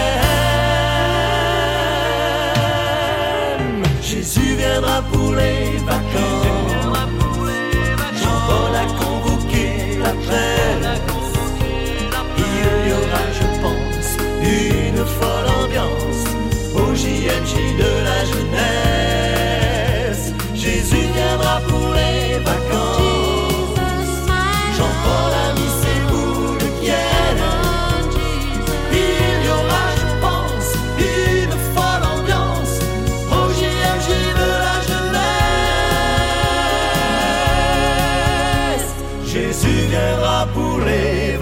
l'aime. Jésus viendra pour les vacances, Jean-Paul a convoqué la presse. Il y aura, je pense, une folle ambiance au J M J de la jeunesse. Jésus viendra pour les vacances, Jean-Paul a mis ses boules de Kiel. Il y aura, je pense, une folle ambiance au J M J de la jeunesse. Jésus viendra pour les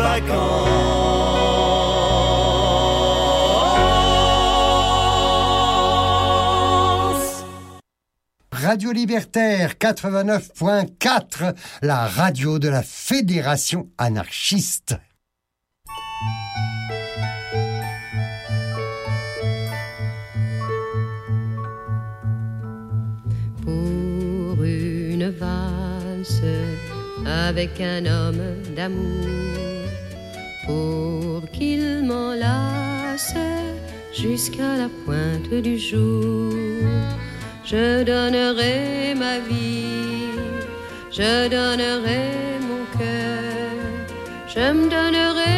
vacances. Radio Libertaire quatre-vingt-neuf point quatre, la radio de la Fédération anarchiste. Pour une valse avec un homme d'amour, pour qu'il m'enlace jusqu'à la pointe du jour, je donnerai ma vie, je donnerai mon cœur, je me donnerai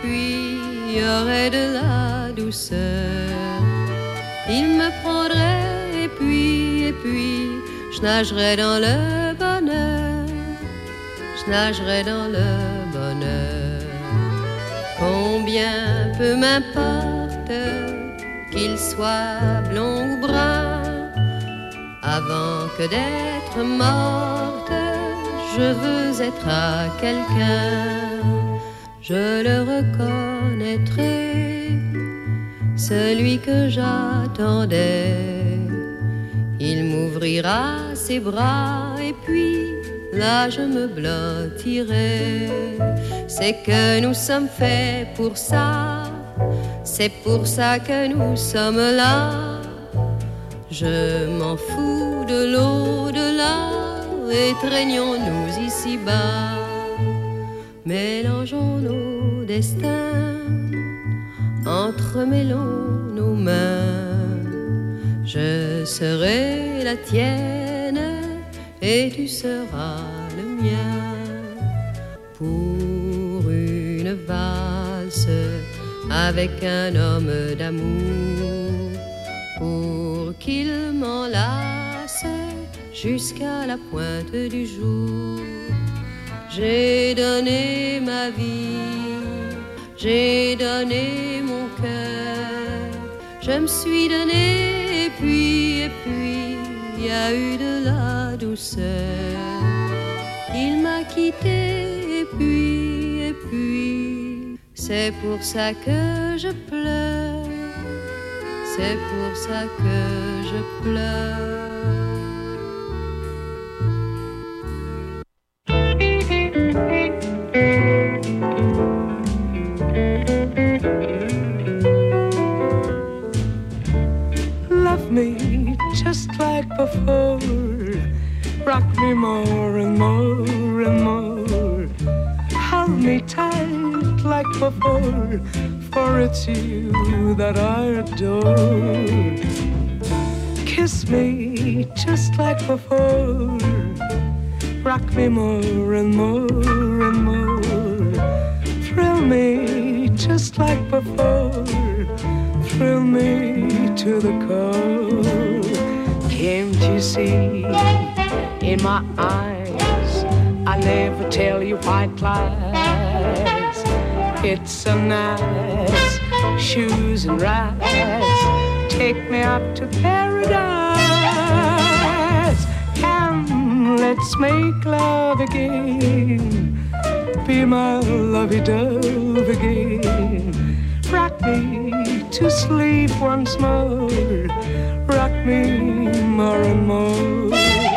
puis il y aurait de la douceur. Il me prendrait et puis, et puis, je nagerais dans le bonheur. Je nagerais dans le bonheur. Combien peu m'importe qu'il soit blond ou brun, avant que d'être morte, je veux être à quelqu'un. Je le reconnaîtrai, celui que j'attendais. Il m'ouvrira ses bras et puis là je me blottirai. C'est que nous sommes faits pour ça, c'est pour ça que nous sommes là. Je m'en fous de l'au-delà, étreignons-nous ici-bas. Mélangeons nos destins, entremêlons nos mains. Je serai la tienne et tu seras le mien. Pour une valse avec un homme d'amour, pour qu'il m'enlace jusqu'à la pointe du jour. J'ai donné ma vie, j'ai donné mon cœur, je me suis donné et puis, et puis, il y a eu de la douceur. Il m'a quitté et puis, et puis, c'est pour ça que je pleure, c'est pour ça que je pleure. Me just like before, rock me more and more and more, hold me tight like before, for it's you that I adore. Kiss me just like before, rock me more and more and more, thrill me just like before, thrill me to the core. Can't you see in my eyes, I never tell you white lies. It's so nice, shoes and rides, take me up to paradise. Come, let's make love again, be my lovey-dove again. Rock me to sleep once more, rock me more and more.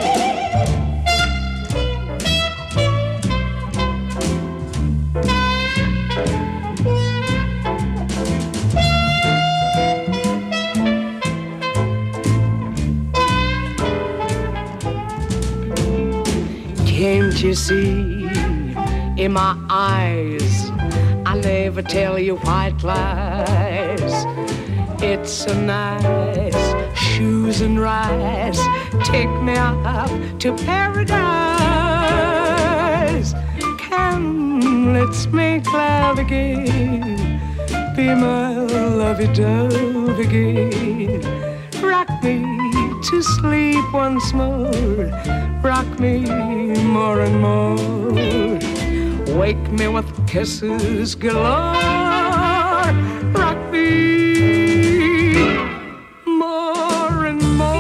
Can't you see in my eyes, I never tell you white lies. It's so nice, shoes and rides, take me up to paradise. Come, let's make love again, be my lovey-dove again. Rock me to sleep once more, rock me more and more. Wake me with kisses galore, rock me more and more.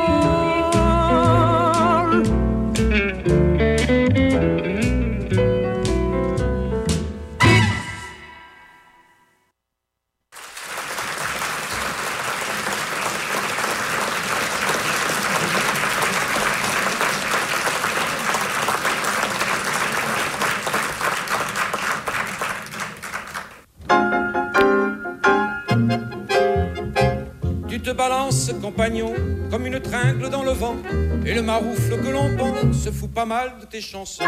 Compagnon, comme une tringle dans le vent, et le maroufle que l'on pond se fout pas mal de tes chansons.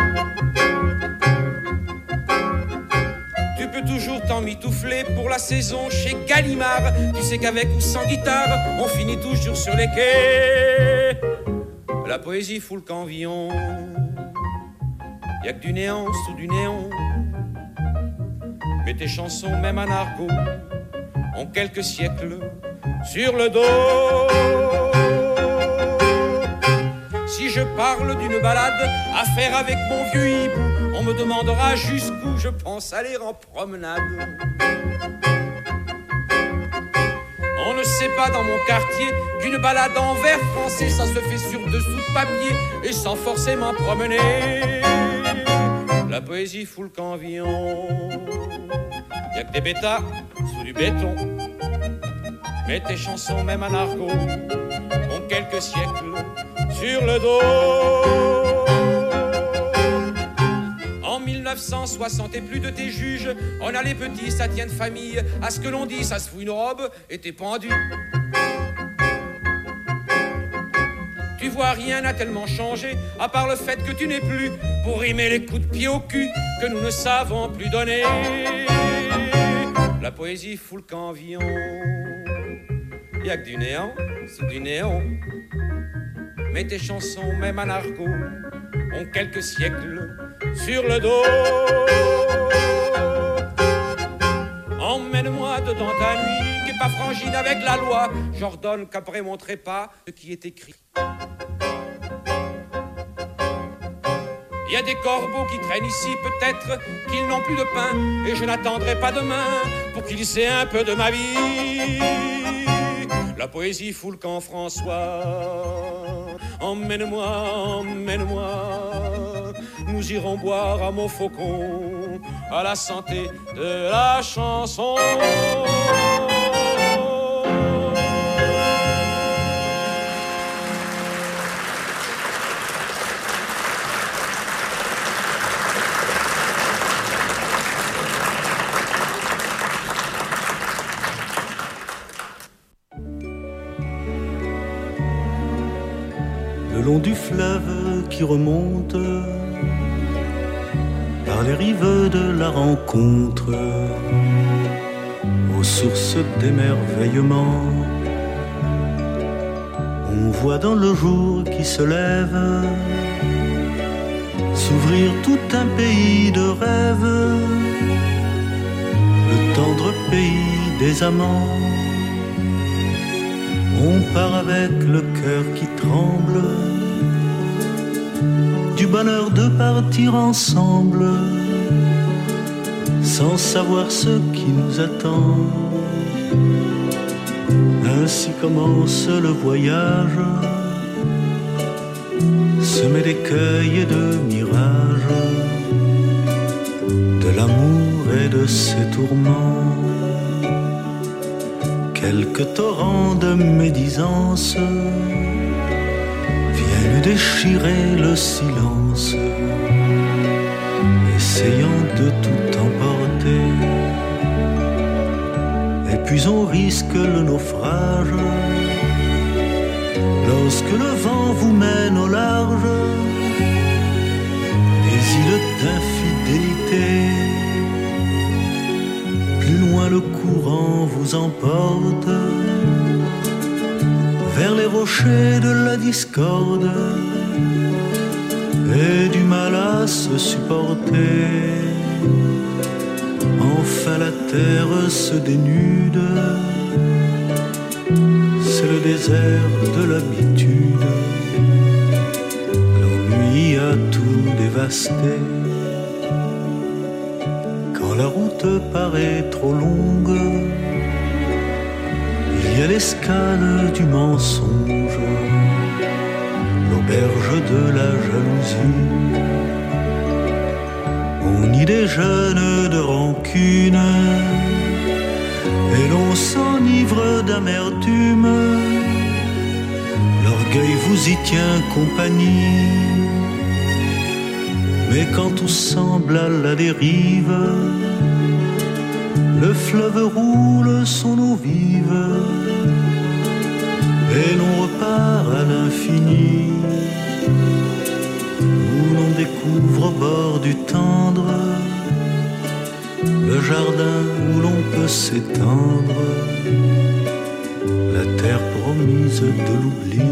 Tu peux toujours t'en mitoufler pour la saison chez Gallimard. Tu sais qu'avec ou sans guitare, on finit toujours sur les quais. La poésie fout le canvillon, y'a que du néant sous du néon. Mais tes chansons, même en argot, ont quelques siècles sur le dos. Si je parle d'une balade à faire avec mon vieux hibou, on me demandera jusqu'où je pense aller en promenade. On ne sait pas dans mon quartier qu'une balade en vers français, ça se fait sur dessous de papier et sans forcément promener. La poésie fout le camp villon. Y'a que des bêtas sous du béton. Mais tes chansons, même en argot, ont quelques siècles sur le dos. En mille neuf cent soixante et plus de tes juges, on a les petits, ça tient de famille. À ce que l'on dit, ça se fout une robe et t'es pendu. Tu vois, rien n'a tellement changé, à part le fait que tu n'es plus pour rimer les coups de pied au cul que nous ne savons plus donner. La poésie fout le camp villon. Y'a que du néant sous du néon. Mais tes chansons, même en argot, ont quelques siècles sur le dos. Emmène-moi dedans ta nuit, qui est pas frangine avec la loi. J'ordonne qu'après mon trépas, ce qui est écrit. Il y a des corbeaux qui traînent ici, peut-être qu'ils n'ont plus de pain, et je n'attendrai pas demain pour qu'ils aient un peu de ma vie. La poésie fout le camp François. Emmène-moi, emmène-moi, nous irons boire à Montfaucon, à la santé de la chanson. Le long du fleuve qui remonte par les rives de la rencontre, aux sources d'émerveillement, on voit dans le jour qui se lève s'ouvrir tout un pays de rêves, le tendre pays des amants. On part avec le cœur qui tremble du bonheur de partir ensemble, sans savoir ce qui nous attend. Ainsi commence le voyage, semé d'écueils et de mirages, de l'amour et de ses tourments. Quelques torrents de médisance viennent déchirer le silence, essayant de tout emporter. Et puis on risque le naufrage lorsque le vent vous mène au large des îles d'infidélité. Plus loin le courant vous emporte vers les rochers de la discorde et du mal à se supporter. Enfin la terre se dénude, c'est le désert de l'habitude. L'ennui a tout dévasté. La route paraît trop longue, il y a l'escale du mensonge, l'auberge de la jalousie. On y déjeune de rancune et l'on s'enivre d'amertume. L'orgueil vous y tient compagnie. Mais quand tout semble à la dérive, le fleuve roule son eau vive et l'on repart à l'infini, où l'on découvre au bord du tendre le jardin où l'on peut s'étendre, la terre promise de l'oubli.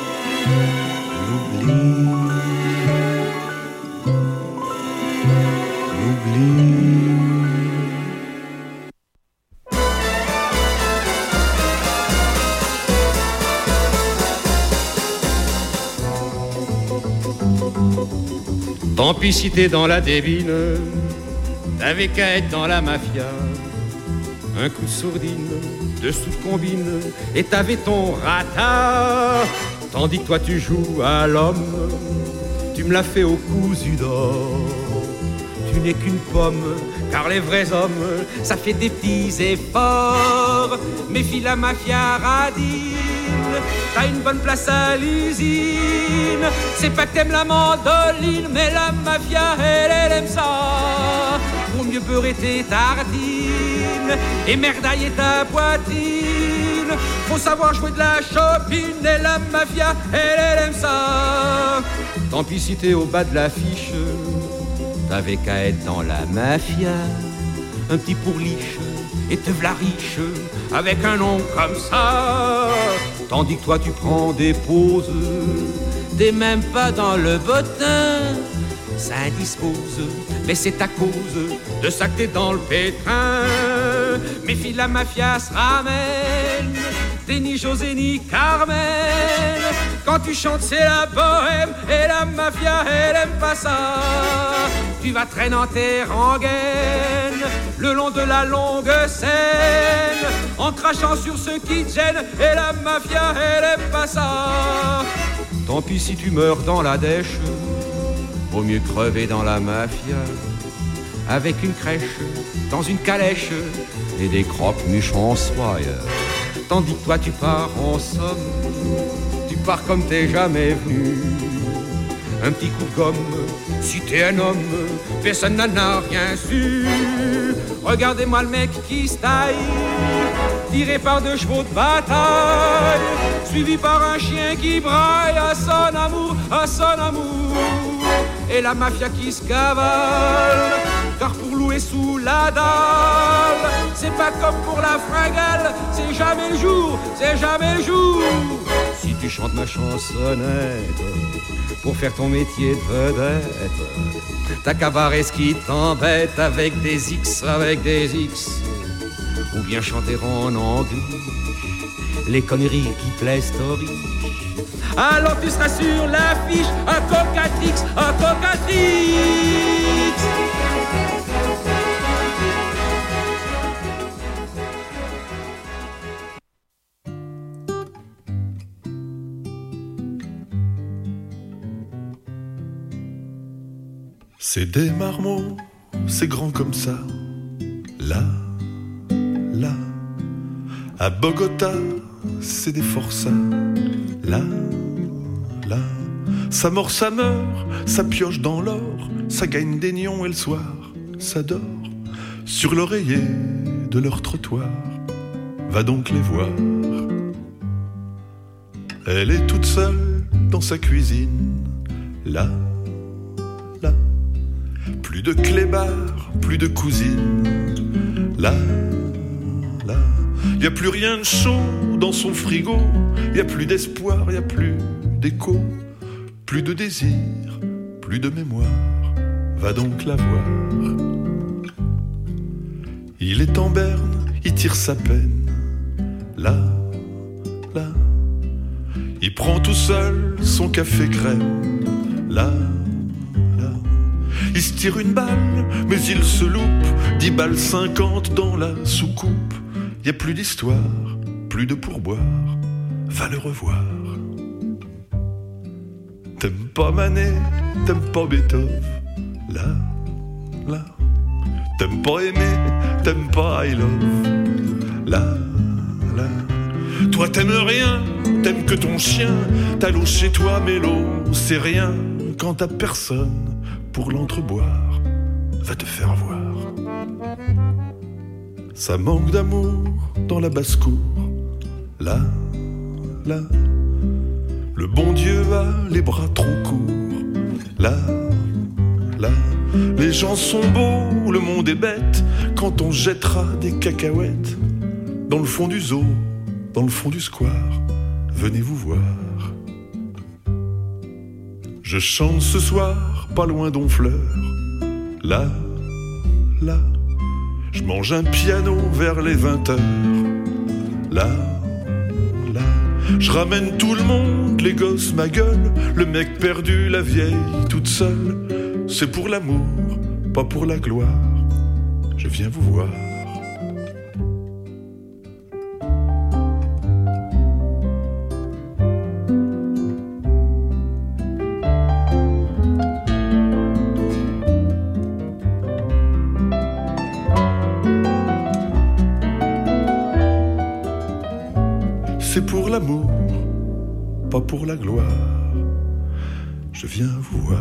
L'oubli. Tant pis si t'es dans la débine, t'avais qu'à être dans la mafia. Un coup de sourdine, deux sous de combine, et t'avais ton rata. Tandis que toi tu joues à l'homme, tu me l'as fait au cousu d'or. Tu n'es qu'une pomme, car les vrais hommes, ça fait des petits efforts. Méfie la mafia radine, t'as une bonne place à l'usine. C'est pas que t'aimes la mandoline, mais la mafia, elle, elle aime ça. Pour mieux beurrer tes tartines et merdailler ta poitrine. Faut savoir jouer de la chopine, et la mafia, elle, elle aime ça. Tant pis si t'es au bas de l'affiche, t'avais qu'à être dans la mafia. Un petit pourliche et te v'la riche, avec un nom comme ça. Tandis que toi tu prends des pauses, t'es même pas dans le bottin. Ça indispose, mais c'est à cause de ça que t'es dans le pétrin. Méfie la mafia se ramène, t'es ni José ni Carmen. Quand tu chantes c'est la bohème, et la mafia elle aime pas ça. Tu vas traîner en terre en gaine, le long de la longue scène, en crachant sur ceux qui te gênent, et la mafia elle aime pas ça. Tant pis si tu meurs dans la dèche, vaut mieux crever dans la mafia, avec une crèche, dans une calèche, et des croque-muches en soie. Tandis que toi tu pars en somme, tu pars comme t'es jamais venu. Un petit coup de gomme, si t'es un homme, personne n'en a rien su. Regardez-moi le mec qui se taille, tiré par deux chevaux de bataille, suivi par un chien qui braille à son amour, à son amour. Et la mafia qui se cavale, car pour louer sous la dalle, c'est pas comme pour la fringale, c'est jamais le jour, c'est jamais le jour. Si tu chantes ma chansonnette pour faire ton métier de vedette, t'as qu'à barrer ce qui t'embête avec des X, avec des X. Ou bien chanter en anglais les conneries qui plaisent aux riches. Alors tu seras sur l'affiche, un cocatrix, un cocatrix. C'est des marmots, c'est grand comme ça. Là, là. À Bogota, c'est des forçats. Là, là. Ça mord, ça meurt, ça pioche dans l'or, ça gagne des nions et le soir, ça dort sur l'oreiller de leur trottoir. Va donc les voir. Elle est toute seule dans sa cuisine. Là, là. Plus de clébard, plus de cousine. Là, là. Y a plus rien de chaud dans son frigo. Y a plus d'espoir, y a plus d'écho, plus de désir, plus de mémoire. Va donc la voir. Il est en berne, il tire sa peine. Là, là. Il prend tout seul son café crème. Là, là. Il se tire une balle, mais il se loupe. Dix balles cinquante dans la soucoupe. Y a plus d'histoire, plus de pourboire. Va le revoir. T'aimes pas Manet, t'aimes pas Beethoven. Là, là. T'aimes pas aimer, t'aimes pas I love. Là, là. Toi t'aimes rien, t'aimes que ton chien. T'as l'eau chez toi, mais l'eau c'est rien quand t'as personne pour l'entreboire. Va te faire voir. Ça manque d'amour dans la basse-cour. Là, là. Le bon Dieu a les bras trop courts. Là, là. Les gens sont beaux, le monde est bête quand on jettera des cacahuètes dans le fond du zoo, dans le fond du square. Venez vous voir. Je chante ce soir, pas loin d'Honfleur. Là, là. Je mange un piano vers les vingt heures. Là, là. Je ramène tout le monde, les gosses, ma gueule, le mec perdu, la vieille toute seule. C'est pour l'amour, pas pour la gloire. Je viens vous voir. C'est pour l'amour, pas pour la gloire. Je viens vous voir.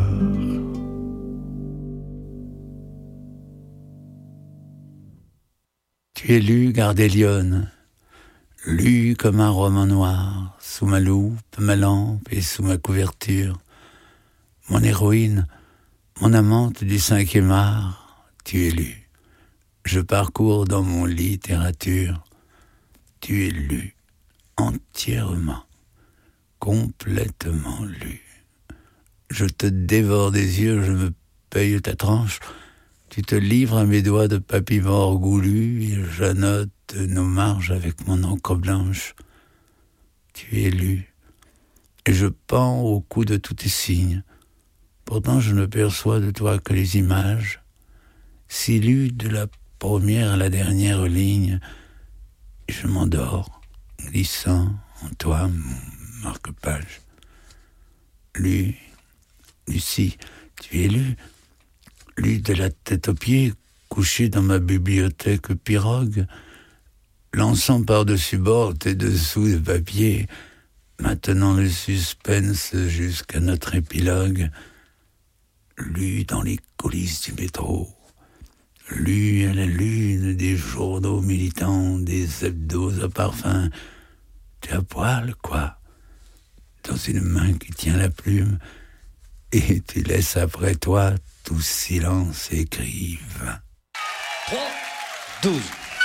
Tu es lu, Gardélione, lu comme un roman noir, sous ma loupe, ma lampe et sous ma couverture. Mon héroïne, mon amante du cinquième art, tu es lu. Je parcours dans mon littérature, tu es lu, entièrement, complètement lu. Je te dévore des yeux, je me paye ta tranche. Tu te livres à mes doigts de papy mort goulu et j'annote nos marges avec mon encre blanche. Tu es lu, et je pends au cou de tous tes signes. Pourtant je ne perçois de toi que les images. Si lu de la première à la dernière ligne, je m'endors, glissant en toi mon marque-page. Lu, Lucie, tu es lu, lu de la tête aux pieds, couché dans ma bibliothèque pirogue, lançant par-dessus bord tes dessous de papier, maintenant le suspense jusqu'à notre épilogue, lu dans les coulisses du métro, lu à la lune des journaux militants, des hebdos à parfum, tu as poil, quoi, dans une main qui tient la plume, et tu laisses après toi tout silence écrive. trois, douze.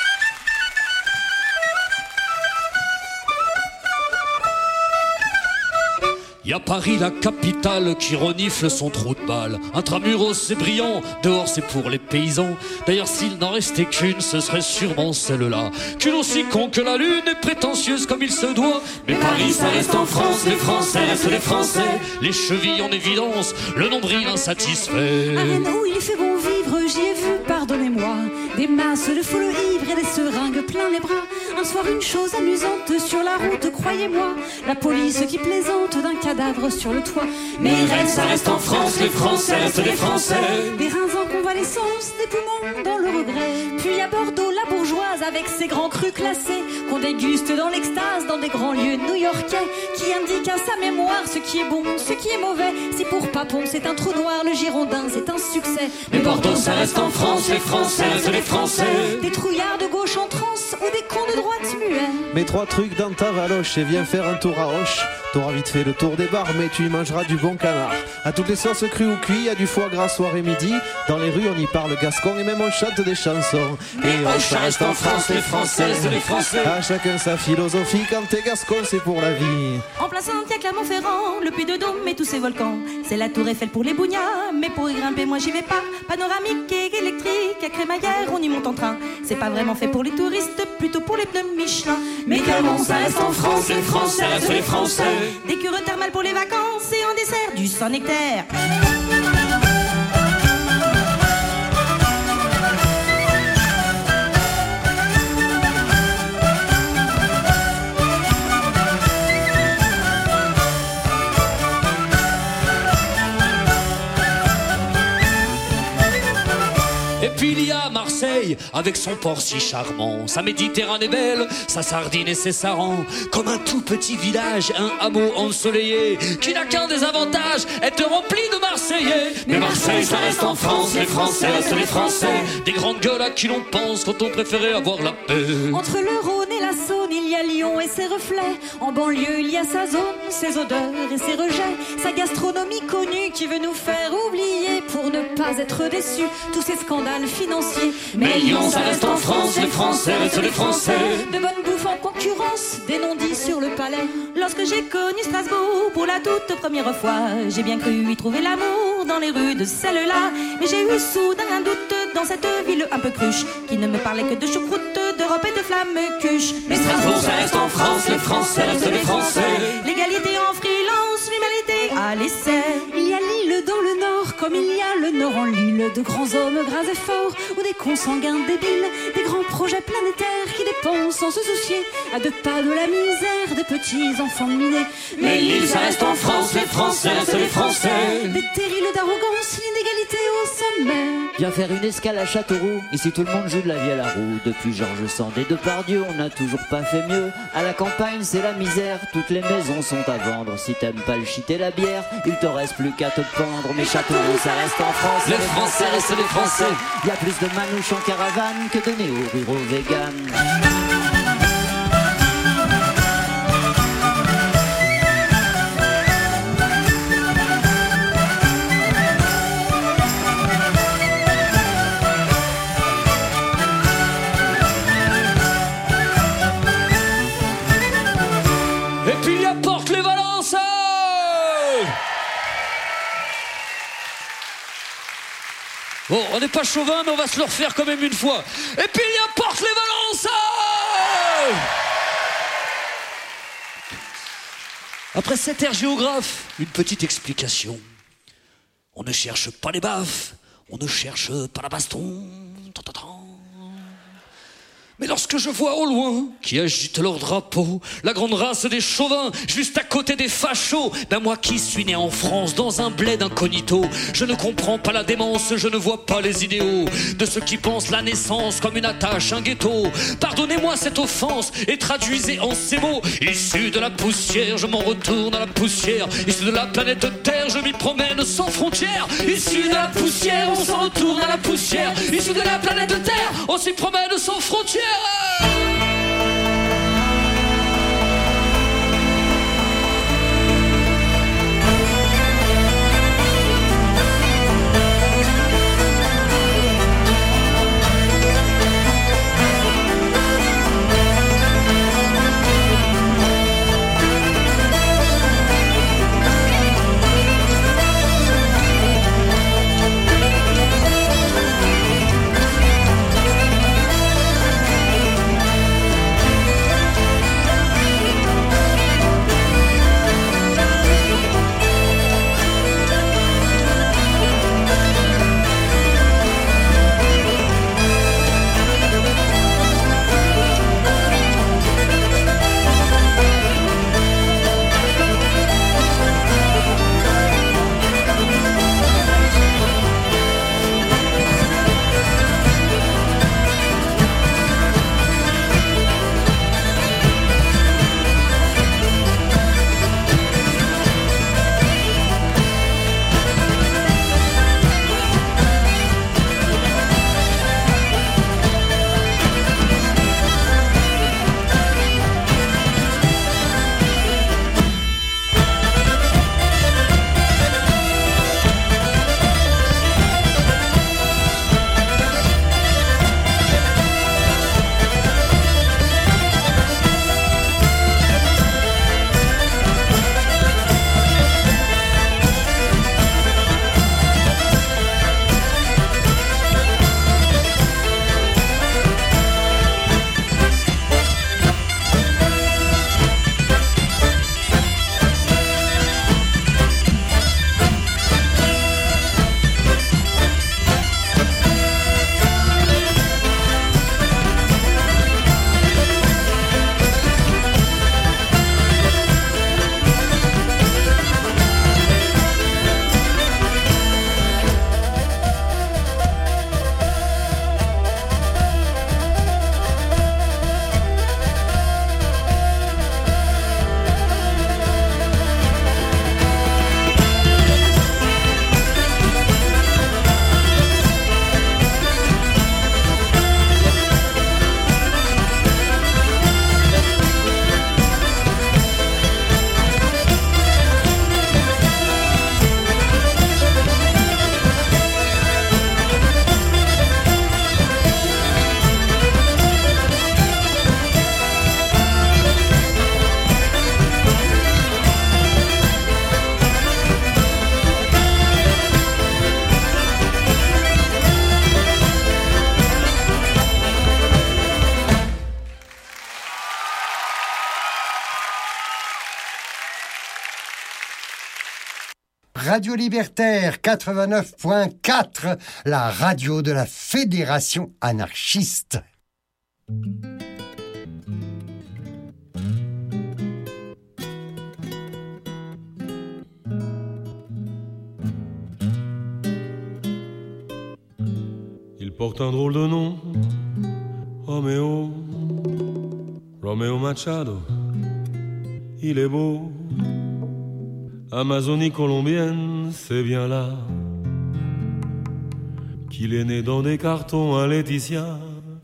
Y a Paris, la capitale, qui renifle son trou de balle. Intramuros, c'est brillant, dehors, c'est pour les paysans. D'ailleurs, s'il n'en restait qu'une, ce serait sûrement celle-là. Qu'une aussi con que la lune est prétentieuse comme il se doit. Mais Paris, ça reste en France, les Français restent les Français. Les chevilles en évidence, le nombril insatisfait. À Rennes où il fait bon vivre, j'y ai vu, pardonnez-moi, des masses de foules ivres et des seringues plein les bras. Un soir, une chose amusante sur la route, croyez-moi, la police qui plaisante d'un cadavre sur le toit. Mais Rennes, ça reste en France, les Français restent les Français. Des reins en convalescence, des poumons dans le regret. Puis à Bordeaux, la bourgeoise avec ses grands crus classés, qu'on déguste dans l'extase dans des grands lieux new-yorkais, qui indique à sa mémoire ce qui est bon, ce qui est mauvais. Si pour Papon c'est un trou noir, le Girondin c'est un succès. Mais Bordeaux, ça reste en France, les Français restent les Français. Des trouillards de gauche en transe ou des cons de droite muets. Mets trois trucs dans ta valoche et viens faire un tour à Roche. T'auras vite fait le tour des bars, mais tu y mangeras du bon canard. À toutes les sauces crues ou cuits, à du foie gras soir et midi. Dans les rues, on y parle gascon et même on chante des chansons. Et oh, ça reste en France, les Françaises, les Français. À chacun sa philosophie, quand t'es gascon, c'est pour la vie. En place Saint-Yves, Clermont-Ferrand, le Puy de Dôme et tous ses volcans. C'est la Tour Eiffel pour les bougnats, mais pour y grimper, moi j'y vais pas. Panoramique et électrique, à crémaillère, on y monte en train. C'est pas vraiment fait pour les touristes, plutôt pour les pneus Michelin. Mais comment ça reste en France, les Français restent les Français. Des cures thermales pour les vacances et en dessert du sang nectaire. Et puis il y a Marseille, avec son port si charmant, sa Méditerranée belle, sa sardine et ses sarans, comme un tout petit village, un hameau ensoleillé, qui n'a qu'un désavantage, être rempli de Marseillais. Mais Marseille, ça reste en France, les Français restent les Français, des grandes gueules à qui l'on pense quand on préférait avoir la paix. Entre le Rhône et la Saône, il y a Lyon et ses reflets. En banlieue, il y a sa zone, ses odeurs et ses rejets, sa gastronomie connue qui veut nous faire oublier, pour ne pas être déçus, tous ces scandales financiers. Mais Lyon, ça reste en France, les Français restent les Français. De bonne bouffe en concurrence, des non-dits sur le palais. Lorsque j'ai connu Strasbourg pour la toute première fois, j'ai bien cru y trouver l'amour dans les rues de celle-là. Mais j'ai eu soudain un doute dans cette ville un peu cruche, qui ne me parlait que de choucroute, d'Europe et de flammes cuches. Mais Strasbourg, ça reste en France, les Français restent les Français. L'égalité en freelance, l'humanité à l'essai. Il y a l'île dans le nord comme Comme il y a le Nord en l'île, de grands hommes gras et forts, ou des consanguins débiles, des grands projets planétaires qui dépensent sans se soucier, à deux pas de la misère, des petits enfants minés. Mais l'île, ça reste en France, les Français, c'est les Français. Des terrils d'arrogance, l'inégalité au sommet. Viens faire une escale à Châteauroux, ici tout le monde joue de la vie à la roue. Depuis Georges Sand et Depardieu, on n'a toujours pas fait mieux. À la campagne, c'est la misère, toutes les maisons sont à vendre. Si t'aimes pas le shit et la bière, il te reste plus qu'à te pendre. Mais Châteauroux, ça reste en France, les Français, c'est les Français. Y a plus de manouches en caravane que de néo-ruraux véganes. Et puis il y a Porte-les-Valences. Bon, on n'est pas chauvin, mais on va se le refaire quand même une fois. Et puis il y a Porte-les-Valences. Après cet air géographe, une petite explication. On ne cherche pas les baffes, on ne cherche pas la baston. Mais lorsque je vois au loin, qui agitent leur drapeau, la grande race des chauvins, juste à côté des fachos, ben moi qui suis né en France, dans un bled incognito, je ne comprends pas la démence, je ne vois pas les idéaux de ceux qui pensent la naissance comme une attache, un ghetto. Pardonnez-moi cette offense et traduisez en ces mots. Issu de la poussière, je m'en retourne à la poussière. Issu de la planète Terre, je m'y promène sans frontières. Issu de la poussière, on s'en retourne à la poussière. Issu de la planète Terre, on s'y promène sans frontières. Radio Libertaire quatre-vingt-neuf point quatre, la radio de la Fédération anarchiste. Il porte un drôle de nom, Roméo, Roméo Machado. Il est beau, Amazonie colombienne, c'est bien là qu'il est né dans des cartons à Laetitia.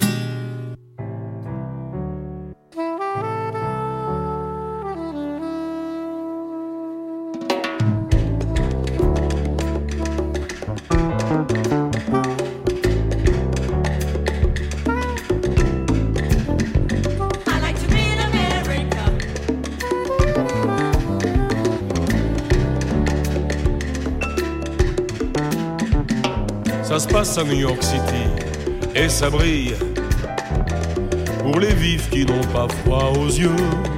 Ça se passe à New York City et ça brille pour les vifs qui n'ont pas froid aux yeux.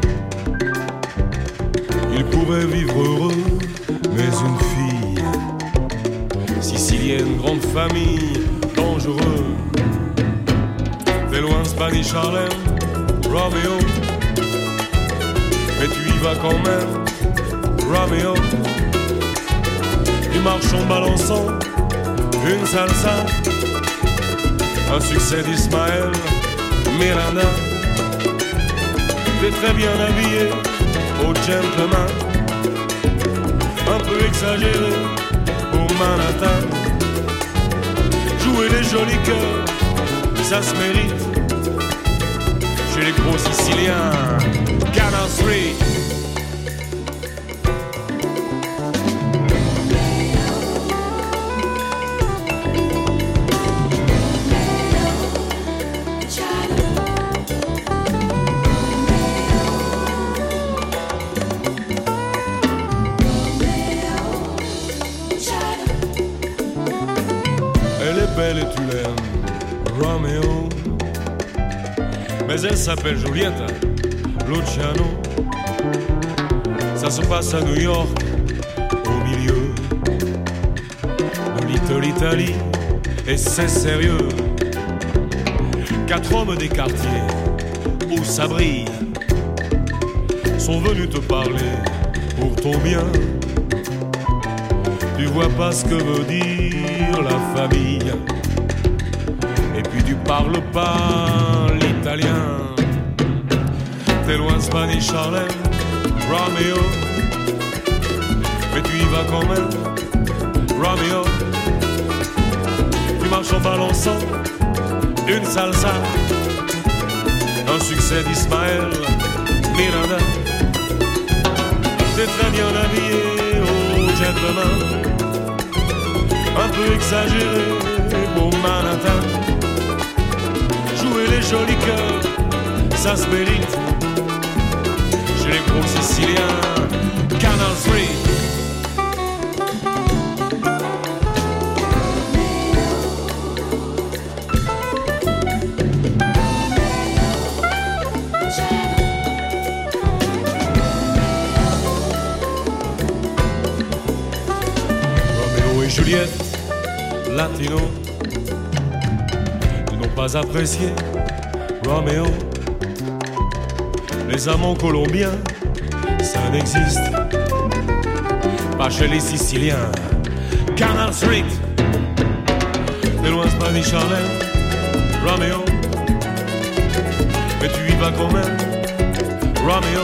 Ils pourraient vivre heureux, mais une fille sicilienne, grande famille, dangereux. T'es loin Spanish Harlem, Romeo, mais tu y vas quand même, Romeo. Ils marchent en balançant une salsa, un succès d'Ismaël Miranda. T'es très bien habillé au gentleman, un peu exagéré au Manhattan. Jouer les jolis cœurs, ça se mérite. Chez les gros Siciliens, Canal Street. Et tu l'aimes, Romeo, mais elle s'appelle Giulietta Luciano. Ça se passe à New York, au milieu de Little Italy, et c'est sérieux. Quatre hommes des quartiers où ça brille sont venus te parler pour ton bien. Tu vois pas ce que veut dire la famille, et puis tu parles pas l'italien. T'es loin Spanish Harlem, Romeo, mais tu y vas quand même, Romeo. Tu marches en balançant une salsa, un succès d'Ismaël Miranda. T'es très bien habillé au gentleman, un peu exagéré au Manhattan. Jouer les jolis cœurs, ça se mérite. Chez les gros Siciliens, Canal Street. Roméo et Juliette, Latino, ils n'ont pas apprécié Roméo. Les amants colombiens, ça n'existe pas chez les Siciliens. Canal Street, t'es loin Spanish Harlem, Roméo, mais tu y vas quand même, Roméo.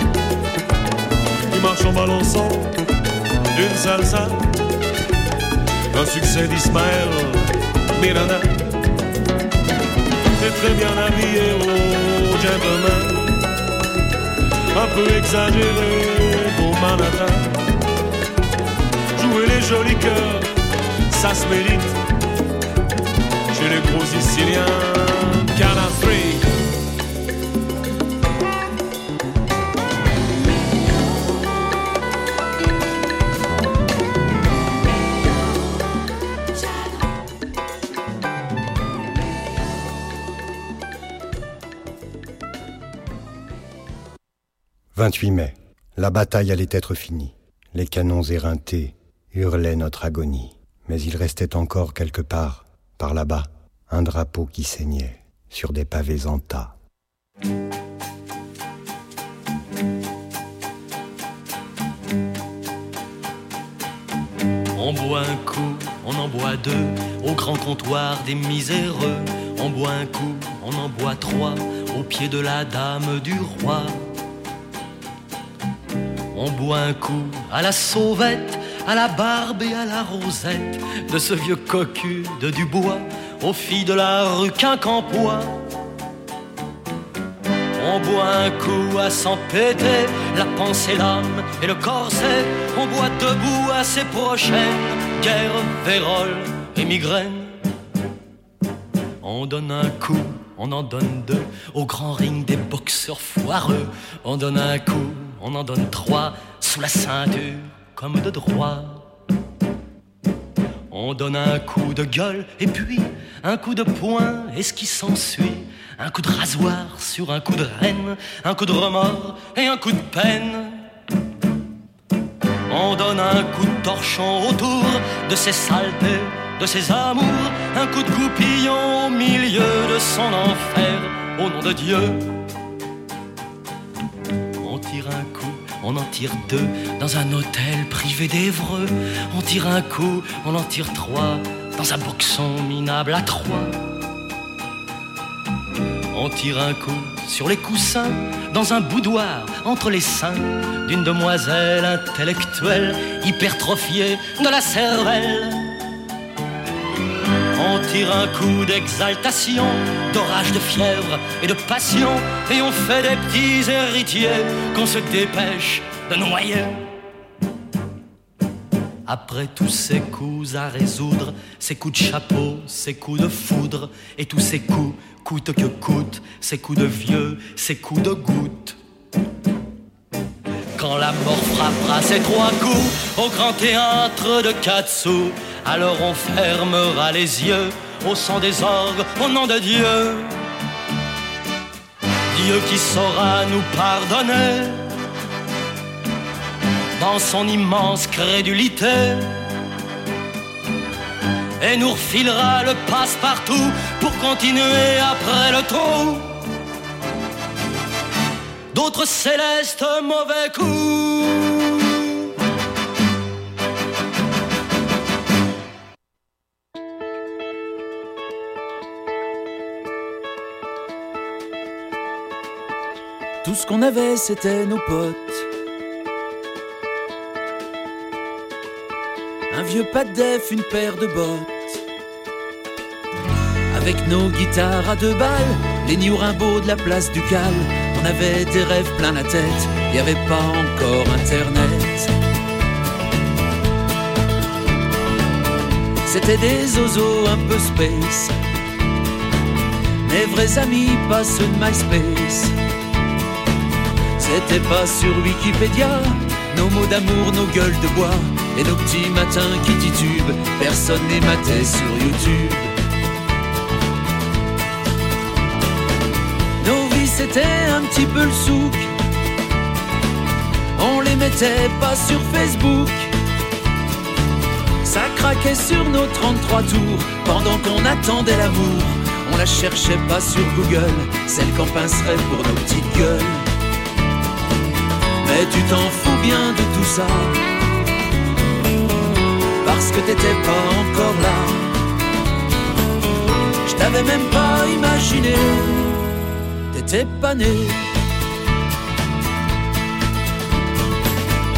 Tu marches en balançant une salsa, un succès d'Ismaël Miranda. T'es très bien habillé au gentleman, un peu exagéré au Manhattan. Jouer les jolis cœurs, ça se mérite. Chez les gros Siciliens, Canal Street. vingt-huit mai. La bataille allait être finie. Les canons éreintés hurlait notre agonie. Mais il restait encore quelque part, par là-bas, un drapeau qui saignait sur des pavés en tas. On boit un coup, on en boit deux, au grand comptoir des miséreux. On boit un coup, on en boit trois, au pied de la dame du roi. On boit un coup à la sauvette, à la barbe et à la rosette de ce vieux cocu de Dubois, aux filles de la rue Quincampoix. On boit un coup à s'en péter la pensée, l'âme et le corset. On boit debout à ses prochaines guerre, vérole et migraine. On donne un coup, on en donne deux au grand ring des boxeurs foireux. On donne un coup, on en donne trois sous la ceinture comme de droit. On donne un coup de gueule et puis un coup de poing et ce qui s'ensuit. Un coup de rasoir sur un coup de reine, un coup de remords et un coup de peine. On donne un coup de torchon autour de ses saletés, de ses amours, un coup de goupillon au milieu de son enfer, au nom de Dieu. On tire un coup, on en tire deux, dans un hôtel privé d'Évreux. On tire un coup, on en tire trois, dans un boxon minable à trois. On tire un coup sur les coussins, dans un boudoir entre les seins d'une demoiselle intellectuelle, hypertrophiée de la cervelle. On tire un coup d'exaltation, d'orage de fièvre et de passion, et on fait des petits héritiers qu'on se dépêche de noyer. Après tous ces coups à résoudre, ces coups de chapeau, ces coups de foudre, et tous ces coups, coûte que coûte, ces coups de vieux, ces coups de goutte. Quand la mort frappera ces trois coups au grand théâtre de Katsu, alors on fermera les yeux au son des orgues, au nom de Dieu. Dieu qui saura nous pardonner dans son immense crédulité, et nous refilera le passe-partout pour continuer après le trou d'autres célestes mauvais coups. Tout ce qu'on avait, c'était nos potes. Un vieux pas de def, une paire de bottes. Avec nos guitares à deux balles, les New Rimbaud de la place du Cal. On avait des rêves plein la tête, y avait pas encore internet. C'était des zozos un peu space, mes vrais amis, pas ceux de MySpace. C'était pas sur Wikipédia, nos mots d'amour, nos gueules de bois et nos petits matins qui titubent, personne n'est maté sur YouTube. Nos vies c'était un petit peu le souk, on les mettait pas sur Facebook. Ça craquait sur nos trente-trois tours, pendant qu'on attendait l'amour. On la cherchait pas sur Google, celle qu'on pincerait pour nos petites gueules. Mais tu t'en fous bien de tout ça, parce que t'étais pas encore là. Je t'avais même pas imaginé, t'étais pas né.